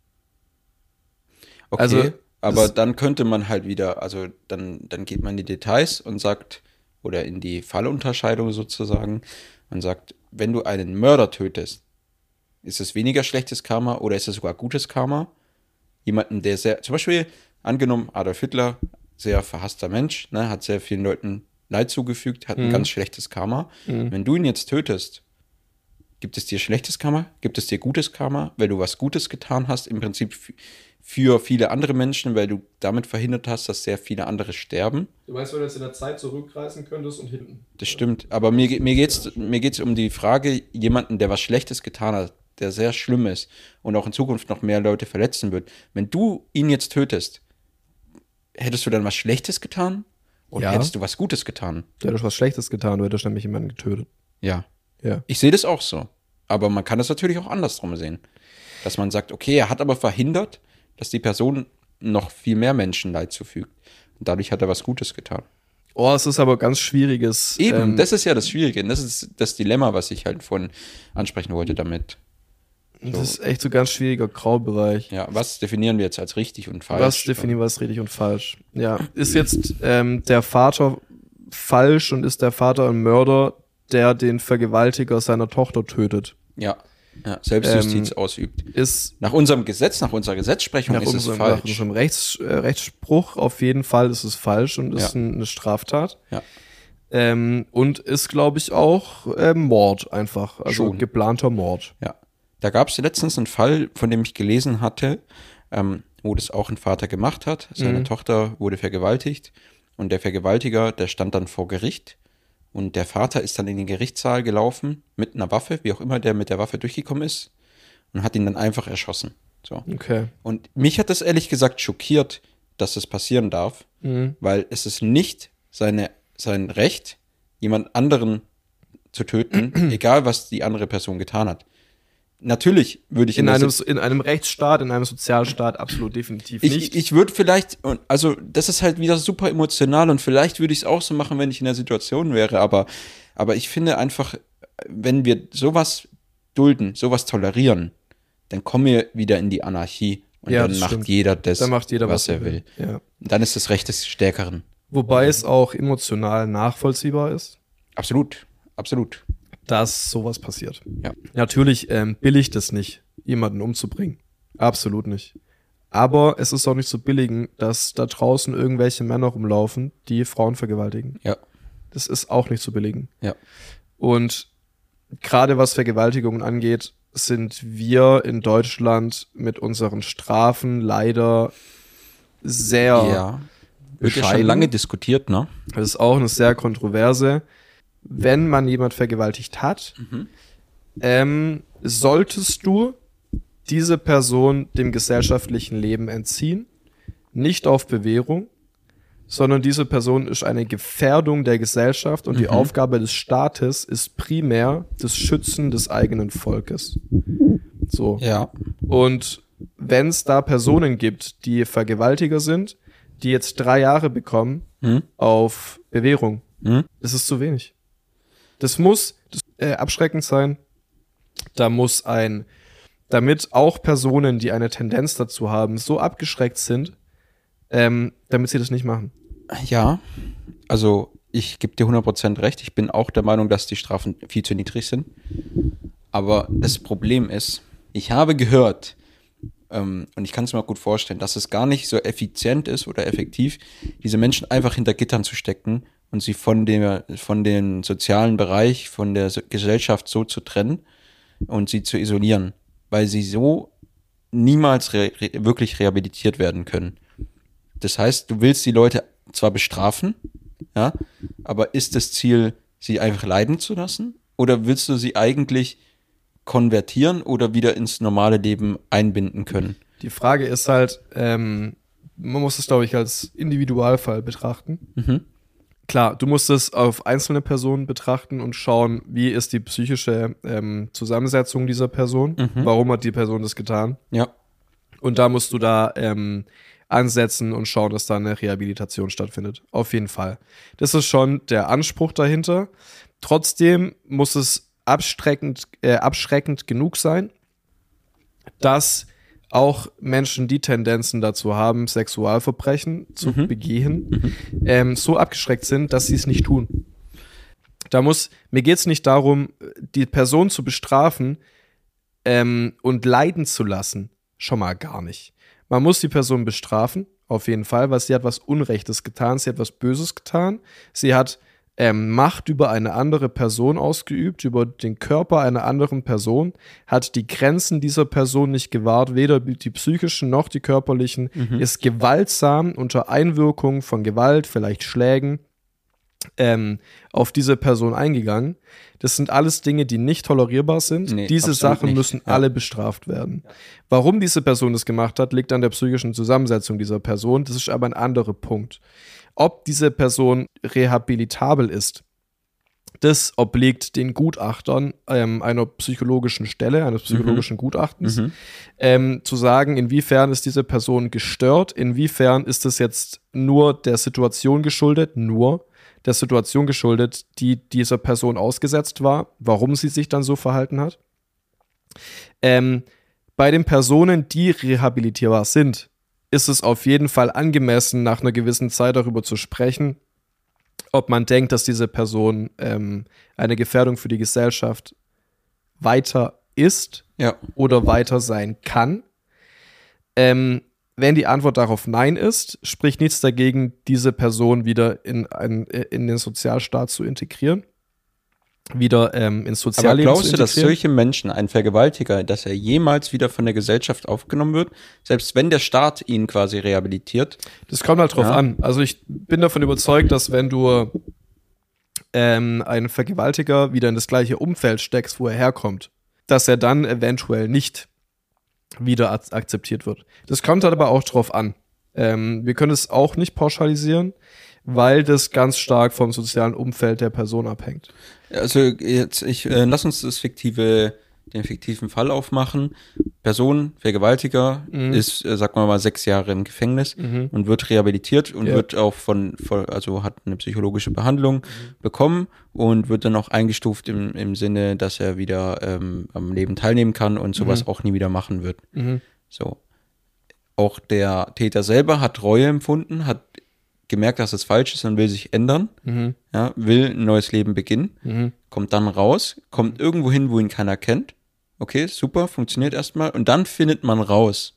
Okay, also, aber dann könnte man halt wieder, also dann, dann geht man in die Details und sagt, oder in die Fallunterscheidung sozusagen, man sagt, wenn du einen Mörder tötest, ist es weniger schlechtes Karma oder ist es sogar gutes Karma? Jemanden, der sehr, zum Beispiel, angenommen Adolf Hitler, sehr verhasster Mensch, ne, hat sehr vielen Leuten Leid zugefügt, hat ein mhm. ganz schlechtes Karma. Mhm. Wenn du ihn jetzt tötest, gibt es dir schlechtes Karma? Gibt es dir gutes Karma, weil du was Gutes getan hast, im Prinzip f- für viele andere Menschen, weil du damit verhindert hast, dass sehr viele andere sterben? Du meinst, wenn du jetzt in der Zeit zurückreisen könntest und hinten? Das stimmt, aber mir, mir geht's, mir geht's um die Frage, jemanden, der was Schlechtes getan hat, der sehr schlimm ist und auch in Zukunft noch mehr Leute verletzen wird. Wenn du ihn jetzt tötest, hättest du dann was Schlechtes getan? Oder ja. hättest du was Gutes getan? Du hättest was Schlechtes getan, du hättest nämlich jemanden getötet. Ja. ja. Ich sehe das auch so. Aber man kann das natürlich auch andersrum sehen. Dass man sagt, okay, er hat aber verhindert, dass die Person noch viel mehr Menschen Leid zufügt. Und dadurch hat er was Gutes getan. Oh, es ist aber ganz schwieriges. Eben, ähm, das ist ja das Schwierige. Das ist das Dilemma, was ich halt vorhin ansprechen wollte damit. So. Das ist echt so ein ganz schwieriger Graubereich. Ja, was definieren wir jetzt als richtig und falsch? Was definieren wir als richtig und falsch? Ja, ist jetzt ähm, der Vater falsch und ist der Vater ein Mörder, der den Vergewaltiger seiner Tochter tötet? Ja, ja Selbstjustiz ähm, ausübt. Ist nach unserem Gesetz, nach unserer Gesetzesprechung nach ist unserem, es falsch. Nach unserem Rechts, äh, Rechtsspruch auf jeden Fall ist es falsch und ist ja. ein, eine Straftat. Ja. Ähm, und ist, glaube ich, auch äh, Mord einfach. Also Schon. geplanter Mord. Ja. Da gab es letztens einen Fall, von dem ich gelesen hatte, ähm, wo das auch ein Vater gemacht hat. Seine mhm. Tochter wurde vergewaltigt und der Vergewaltiger, der stand dann vor Gericht und der Vater ist dann in den Gerichtssaal gelaufen mit einer Waffe, wie auch immer der mit der Waffe durchgekommen ist und hat ihn dann einfach erschossen. So. Okay. Und mich hat das ehrlich gesagt schockiert, dass das passieren darf, mhm. weil es ist nicht seine, sein Recht, jemand anderen zu töten, egal was die andere Person getan hat. natürlich würde ich in, in, einem, Sit- in einem Rechtsstaat, in einem Sozialstaat absolut definitiv ich, nicht. ich, ich würde vielleicht, also das ist halt wieder super emotional und vielleicht würde ich es auch so machen, wenn ich in der Situation wäre, aber, aber ich finde einfach, wenn wir sowas dulden, sowas tolerieren, dann kommen wir wieder in die Anarchie und Ja, dann das macht stimmt. jeder das, Dann macht jeder, was er will. Ja. Und dann ist das Recht des Stärkeren. Wobei es auch emotional nachvollziehbar ist, Absolut, absolut. dass sowas passiert. Ja. Natürlich ähm, billigt es nicht, jemanden umzubringen. Absolut nicht. Aber es ist auch nicht zu billigen, dass da draußen irgendwelche Männer rumlaufen, die Frauen vergewaltigen. Ja. Das ist auch nicht zu billigen. Ja. Und gerade was Vergewaltigungen angeht, sind wir in Deutschland mit unseren Strafen leider sehr Ja. Wird ja schon bescheiden. lange diskutiert, ne? Das ist auch eine sehr kontroverse. Wenn man jemand vergewaltigt hat, Mhm. ähm, solltest du diese Person dem gesellschaftlichen Leben entziehen, nicht auf Bewährung, sondern diese Person ist eine Gefährdung der Gesellschaft und die Mhm. Aufgabe des Staates ist primär das Schützen des eigenen Volkes. So. Ja. Und wenn es da Personen gibt, die Vergewaltiger sind, die jetzt drei Jahre bekommen Mhm. auf Bewährung, Mhm. das ist zu wenig. Das muss das, äh, abschreckend sein. Da muss ein, damit auch Personen, die eine Tendenz dazu haben, so abgeschreckt sind, ähm, damit sie das nicht machen. Ja, also ich gebe dir hundert Prozent recht. Ich bin auch der Meinung, dass die Strafen viel zu niedrig sind. Aber das Problem ist, ich habe gehört, ähm, und ich kann es mir auch gut vorstellen, dass es gar nicht so effizient ist oder effektiv, diese Menschen einfach hinter Gittern zu stecken und sie von dem, von dem sozialen Bereich, von der so- Gesellschaft so zu trennen und sie zu isolieren, weil sie so niemals re re wirklich rehabilitiert werden können. Das heißt, du willst die Leute zwar bestrafen, ja, aber ist das Ziel, sie einfach leiden zu lassen? Oder willst du sie eigentlich konvertieren oder wieder ins normale Leben einbinden können? Die Frage ist halt, ähm, man muss es, glaube ich, als Individualfall betrachten. Mhm. Klar, du musst es auf einzelne Personen betrachten und schauen, wie ist die psychische ähm, Zusammensetzung dieser Person, Mhm. warum hat die Person das getan. Ja. Und da musst du da ähm, ansetzen und schauen, dass da eine Rehabilitation stattfindet. Auf jeden Fall. Das ist schon der Anspruch dahinter. Trotzdem muss es abschreckend, äh, abschreckend genug sein, dass auch Menschen, die Tendenzen dazu haben, Sexualverbrechen zu Mhm. begehen, ähm, so abgeschreckt sind, dass sie es nicht tun. Da muss, mir geht es nicht darum, die Person zu bestrafen ähm, und leiden zu lassen. Schon mal gar nicht. Man muss die Person bestrafen, auf jeden Fall, weil sie hat was Unrechtes getan, sie hat was Böses getan, sie hat ähm, Macht über eine andere Person ausgeübt, über den Körper einer anderen Person, hat die Grenzen dieser Person nicht gewahrt, weder die psychischen noch die körperlichen, Mhm. ist gewaltsam unter Einwirkung von Gewalt, vielleicht Schlägen, ähm, auf diese Person eingegangen. Das sind alles Dinge, die nicht tolerierbar sind. Nee, diese absolut Sachen nicht. müssen Ja. alle bestraft werden. Warum diese Person das gemacht hat, liegt an der psychischen Zusammensetzung dieser Person. Das ist aber ein anderer Punkt. Ob diese Person rehabilitabel ist, das obliegt den Gutachtern ähm, einer psychologischen Stelle, eines psychologischen Gutachtens, Mhm. ähm, zu sagen, inwiefern ist diese Person gestört, inwiefern ist es jetzt nur der Situation geschuldet, nur der Situation geschuldet, die dieser Person ausgesetzt war, warum sie sich dann so verhalten hat. Ähm, bei den Personen, die rehabilitierbar sind, ist es auf jeden Fall angemessen, nach einer gewissen Zeit darüber zu sprechen, ob man denkt, dass diese Person ähm, eine Gefährdung für die Gesellschaft weiter ist Ja. oder weiter sein kann. Ähm, wenn die Antwort darauf Nein ist, spricht nichts dagegen, diese Person wieder in, ein, in den Sozialstaat zu integrieren, wieder ähm, ins Aber Sozialleben glaubst zu du, dass integrieren. solche Menschen, ein Vergewaltiger, dass er jemals wieder von der Gesellschaft aufgenommen wird, selbst wenn der Staat ihn quasi rehabilitiert? Das kommt halt drauf Ja. an. Also ich bin davon überzeugt, dass wenn du ähm, einen Vergewaltiger wieder in das gleiche Umfeld steckst, wo er herkommt, dass er dann eventuell nicht wieder ak- akzeptiert wird. Das kommt halt aber auch drauf an. Ähm, wir können es auch nicht pauschalisieren, weil das ganz stark vom sozialen Umfeld der Person abhängt. Also jetzt, ich äh, lass uns das fiktive den fiktiven Fall aufmachen. Person, Vergewaltiger, mhm. ist, äh, sagen wir mal, sechs Jahre im Gefängnis mhm. und wird rehabilitiert und ja. wird auch von, von, also hat eine psychologische Behandlung mhm. bekommen und wird dann auch eingestuft im, im Sinne, dass er wieder ähm, am Leben teilnehmen kann und sowas mhm. auch nie wieder machen wird. Mhm. So. Auch der Täter selber hat Reue empfunden, hat gemerkt, dass es falsch ist und will sich ändern, mhm. ja, will ein neues Leben beginnen, mhm. kommt dann raus, kommt irgendwo hin, wo ihn keiner kennt. Okay, super, funktioniert erstmal. Und dann findet man raus,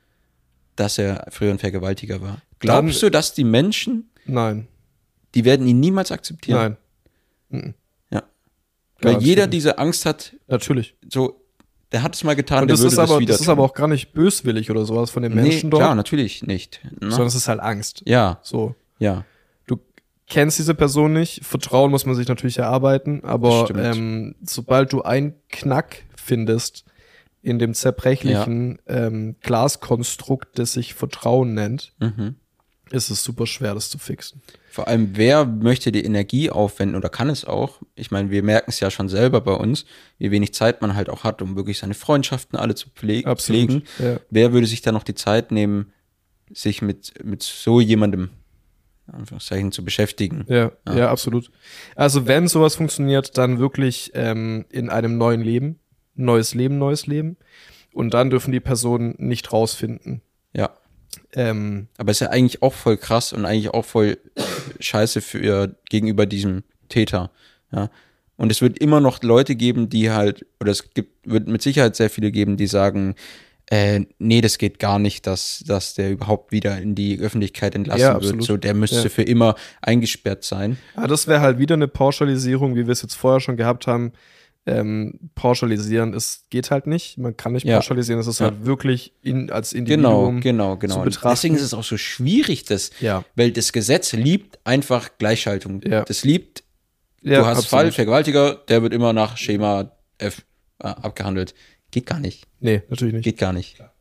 dass er früher ein Vergewaltiger war. Glaubst dann, du, dass die Menschen, nein, die werden ihn niemals akzeptieren? Nein. Mhm. Ja. Weil jeder diese Angst hat. Natürlich. So, der hat es mal getan, und der das würde ist aber, das wieder Das ist tun. aber auch gar nicht böswillig oder sowas von den Menschen nee, dort. Klar, natürlich nicht. Na? Sondern es ist halt Angst. Ja. So. Ja. Du kennst diese Person nicht. Vertrauen muss man sich natürlich erarbeiten. Aber ähm, sobald du einen Knack findest in dem zerbrechlichen ja. ähm, Glaskonstrukt, das sich Vertrauen nennt, mhm. ist es super schwer, das zu fixen. Vor allem, wer möchte die Energie aufwenden oder kann es auch? Ich meine, wir merken es ja schon selber bei uns, wie wenig Zeit man halt auch hat, um wirklich seine Freundschaften alle zu pflegen. Absolut, pflegen. Ja. Wer würde sich da noch die Zeit nehmen, sich mit, mit so jemandem Anführungszeichen zu beschäftigen? Ja, ja, ja, absolut. Also wenn sowas funktioniert, dann wirklich ähm, in einem neuen Leben, neues Leben, neues Leben. Und dann dürfen die Personen nicht rausfinden. Ja. Ähm, Aber ist ja eigentlich auch voll krass und eigentlich auch voll scheiße für gegenüber diesem Täter. Ja. Und es wird immer noch Leute geben, die halt, oder es gibt, wird mit Sicherheit sehr viele geben, die sagen, äh, nee, das geht gar nicht, dass, dass der überhaupt wieder in die Öffentlichkeit entlassen ja, wird. absolut. So, der müsste ja. für immer eingesperrt sein. Ja, das wäre halt wieder eine Pauschalisierung, wie wir es jetzt vorher schon gehabt haben. Ähm, pauschalisieren, es geht halt nicht. Man kann nicht ja. pauschalisieren, es ist ja. halt wirklich in, als Individuum genau, genau, genau. zu betrachten. Deswegen ist es auch so schwierig, das, ja. weil das Gesetz liebt einfach Gleichschaltung. Ja. Das liebt, ja, du hast absolut. Fall, Vergewaltiger, der wird immer nach Schema F äh, abgehandelt. Geht gar nicht. Nee, natürlich nicht. Geht gar nicht. Ja.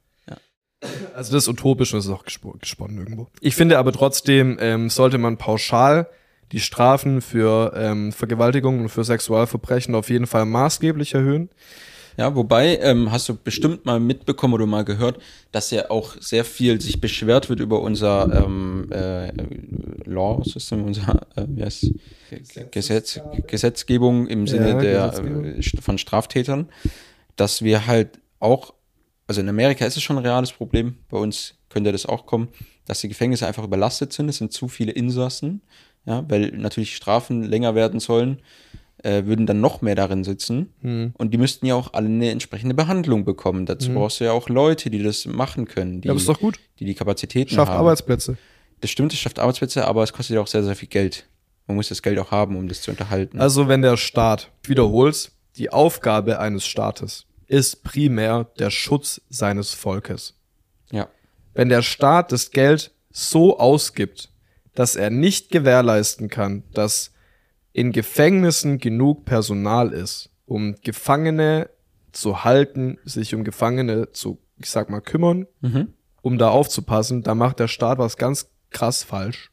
Also das ist utopisch und das ist auch gesp- gesponnen irgendwo. Ich finde aber trotzdem, ähm, sollte man pauschal die Strafen für ähm, Vergewaltigung und für Sexualverbrechen auf jeden Fall maßgeblich erhöhen. Ja, wobei, ähm, hast du bestimmt mal mitbekommen oder mal gehört, dass ja auch sehr viel sich beschwert wird über unser ähm, äh, Law-System, unser äh, wie heißt, Gesetz, Gesetzgebung im Sinne ja, der Gesetzgebung. Äh, von Straftätern, dass wir halt auch, also in Amerika ist es schon ein reales Problem, bei uns könnte das auch kommen, dass die Gefängnisse einfach überlastet sind, es sind zu viele Insassen, ja, weil natürlich Strafen länger werden sollen, äh, würden dann noch mehr darin sitzen. Mhm. Und die müssten ja auch alle eine entsprechende Behandlung bekommen. Dazu mhm. brauchst du ja auch Leute, die das machen können. Die, ja, das ist doch gut. Die die Kapazitäten schafft haben. Arbeitsplätze. Das stimmt, es schafft Arbeitsplätze, aber es kostet ja auch sehr, sehr viel Geld. Man muss das Geld auch haben, um das zu unterhalten. Also wenn der Staat, wiederholst, die Aufgabe eines Staates ist primär der Schutz seines Volkes. Ja. Wenn der Staat das Geld so ausgibt, dass er nicht gewährleisten kann, dass in Gefängnissen genug Personal ist, um Gefangene zu halten, sich um Gefangene zu, ich sag mal, kümmern, mhm. um da aufzupassen, da macht der Staat was ganz krass falsch.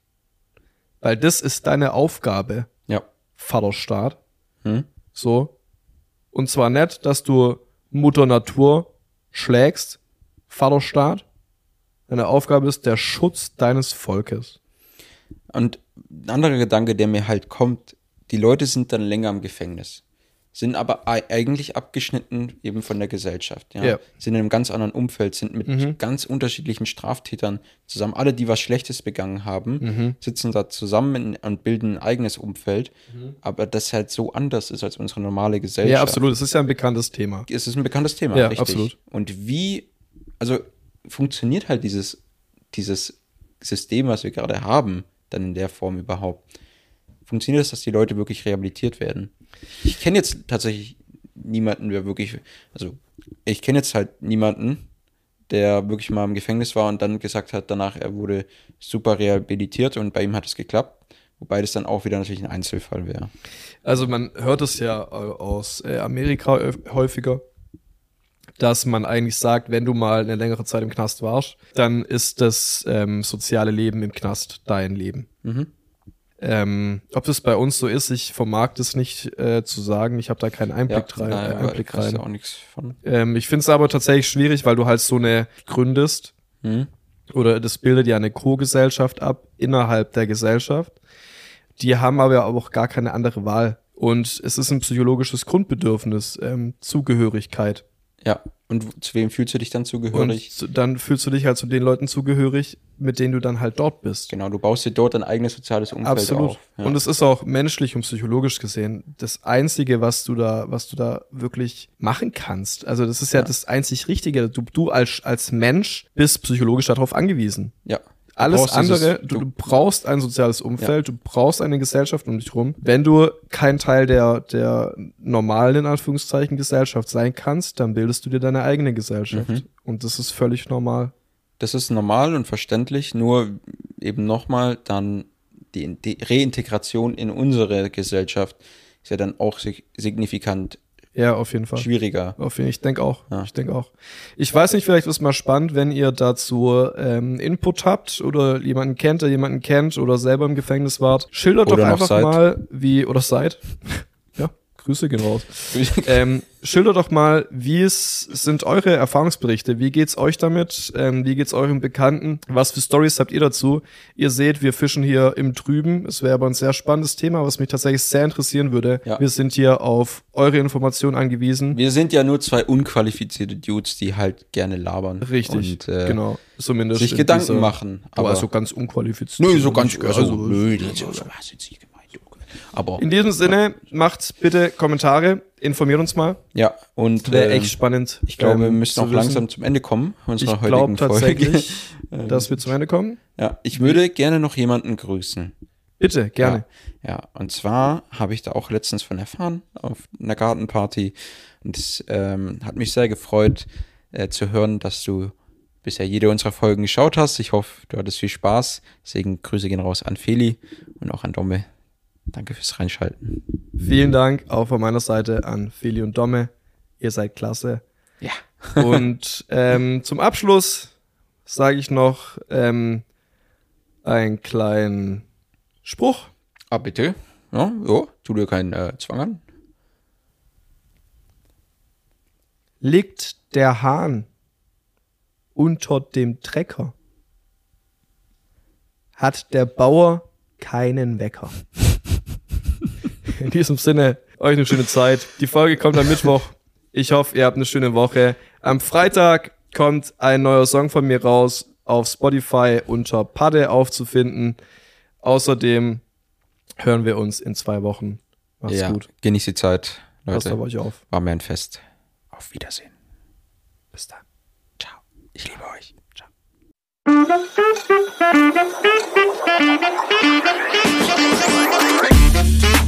Weil das ist deine Aufgabe, ja. Vaterstaat. Mhm. So. Und zwar nicht, dass du Mutter Natur schlägst, Vaterstaat. Deine Aufgabe ist der Schutz deines Volkes. Und ein anderer Gedanke, der mir halt kommt, die Leute sind dann länger im Gefängnis, sind aber eigentlich abgeschnitten eben von der Gesellschaft, ja, yeah. sind in einem ganz anderen Umfeld, sind mit mhm. ganz unterschiedlichen Straftätern zusammen, alle, die was Schlechtes begangen haben, mhm. sitzen da zusammen und bilden ein eigenes Umfeld, mhm. aber das halt so anders ist als unsere normale Gesellschaft. Ja, absolut, es ist ja ein bekanntes Thema. Es ist ein bekanntes Thema, ja, richtig. Absolut. Und wie, also funktioniert halt dieses, dieses System, was wir gerade haben, dann in der Form überhaupt? Funktioniert es, dass die Leute wirklich rehabilitiert werden? Ich kenne jetzt tatsächlich niemanden, der wirklich, also ich kenne jetzt halt niemanden, der wirklich mal im Gefängnis war und dann gesagt hat, danach er wurde super rehabilitiert und bei ihm hat es geklappt, wobei das dann auch wieder natürlich ein Einzelfall wäre. Also man hört es ja aus Amerika häufiger, dass man eigentlich sagt, wenn du mal eine längere Zeit im Knast warst, dann ist das ähm, soziale Leben im Knast dein Leben. Mhm. Ähm, ob das bei uns so ist, ich vermag das nicht äh, zu sagen. Ich habe da keinen Einblick, Ja, rein, nein, äh, Einblick ich weiß rein. ja auch nichts von. Ähm, ich finde es aber tatsächlich schwierig, weil du halt so eine gründest Hm? oder das bildet ja eine Co-Gesellschaft ab innerhalb der Gesellschaft. Die haben aber auch gar keine andere Wahl. Und es ist ein psychologisches Grundbedürfnis, ähm, Zugehörigkeit. Ja, und zu wem fühlst du dich dann zugehörig? Und zu, dann fühlst du dich halt zu den Leuten zugehörig, mit denen du dann halt dort bist. Genau, du baust dir dort ein eigenes soziales Umfeld Absolut. auf. Ja. Und es ist auch menschlich und psychologisch gesehen das Einzige, was du da, was du da wirklich machen kannst. Also das ist ja, ja. das einzig Richtige. Du, du als, als Mensch bist psychologisch darauf angewiesen. Ja. Alles andere, dieses, du, du brauchst ein soziales Umfeld, ja. du brauchst eine Gesellschaft um dich rum. Wenn du kein Teil der, der normalen, in Anführungszeichen, Gesellschaft sein kannst, dann bildest du dir deine eigene Gesellschaft. Mhm. Und das ist völlig normal. Das ist normal und verständlich, nur eben nochmal dann die, die Reintegration in unsere Gesellschaft ist ja dann auch signifikant Ja, auf jeden Fall. Schwieriger. Auf jeden, ich denke auch. Ja. Ich denke auch. Ich weiß nicht, vielleicht ist mal spannend, wenn ihr dazu ähm, Input habt oder jemanden kennt, der jemanden kennt oder selber im Gefängnis wart. Schildert oder doch einfach seid. mal, wie, oder seid. Ja, Grüße gehen raus. ähm, schildert doch mal, wie es sind eure Erfahrungsberichte. Wie geht's euch damit? Ähm, wie geht's euren Bekannten? Was für Stories habt ihr dazu? Ihr seht, wir fischen hier im Trüben. Es wäre aber ein sehr spannendes Thema, was mich tatsächlich sehr interessieren würde. Ja. Wir sind hier auf eure Informationen angewiesen. Wir sind ja nur zwei unqualifizierte Dudes, die halt gerne labern. Richtig, und, äh, genau. Zumindest sich Gedanken dieser, machen. Aber, aber so ganz unqualifiziert. Nö, so ganz, also, also, nö, das ist so was jetzt nicht gemeint. Aber in diesem Sinne, macht bitte Kommentare, informiert uns mal. Ja, und wäre äh, echt spannend. Ich glaube, ähm, wir müssen auch langsam zum Ende kommen unserer ich heutigen glaub Folge. Tatsächlich, dass wir zum Ende kommen. Ja, ich würde gerne noch jemanden grüßen. Bitte, gerne. Ja, ja. Und zwar habe ich da auch letztens von erfahren auf einer Gartenparty und es ähm, hat mich sehr gefreut äh, zu hören, dass du bisher jede unserer Folgen geschaut hast. Ich hoffe, du hattest viel Spaß. Deswegen Grüße gehen raus an Feli und auch an Domme. Danke fürs Reinschalten. Vielen Dank auch von meiner Seite an Feli und Domme. Ihr seid klasse. Ja. Und ähm, zum Abschluss sage ich noch ähm, einen kleinen Spruch. Ah, bitte. Ja, ja, tu dir keinen äh, Zwang an. Liegt der Hahn unter dem Trecker, hat der Bauer keinen Wecker. In diesem Sinne, euch eine schöne Zeit. Die Folge kommt am Mittwoch. Ich hoffe, ihr habt eine schöne Woche. Am Freitag kommt ein neuer Song von mir raus, auf Spotify unter Padde aufzufinden. Außerdem hören wir uns in zwei Wochen. Macht's ja, gut. Genießt die Zeit, Leute. Passt auf euch auf. War mir ein Fest. Auf Wiedersehen. Bis dann. Ciao. Ich liebe euch. Ciao. Thank you.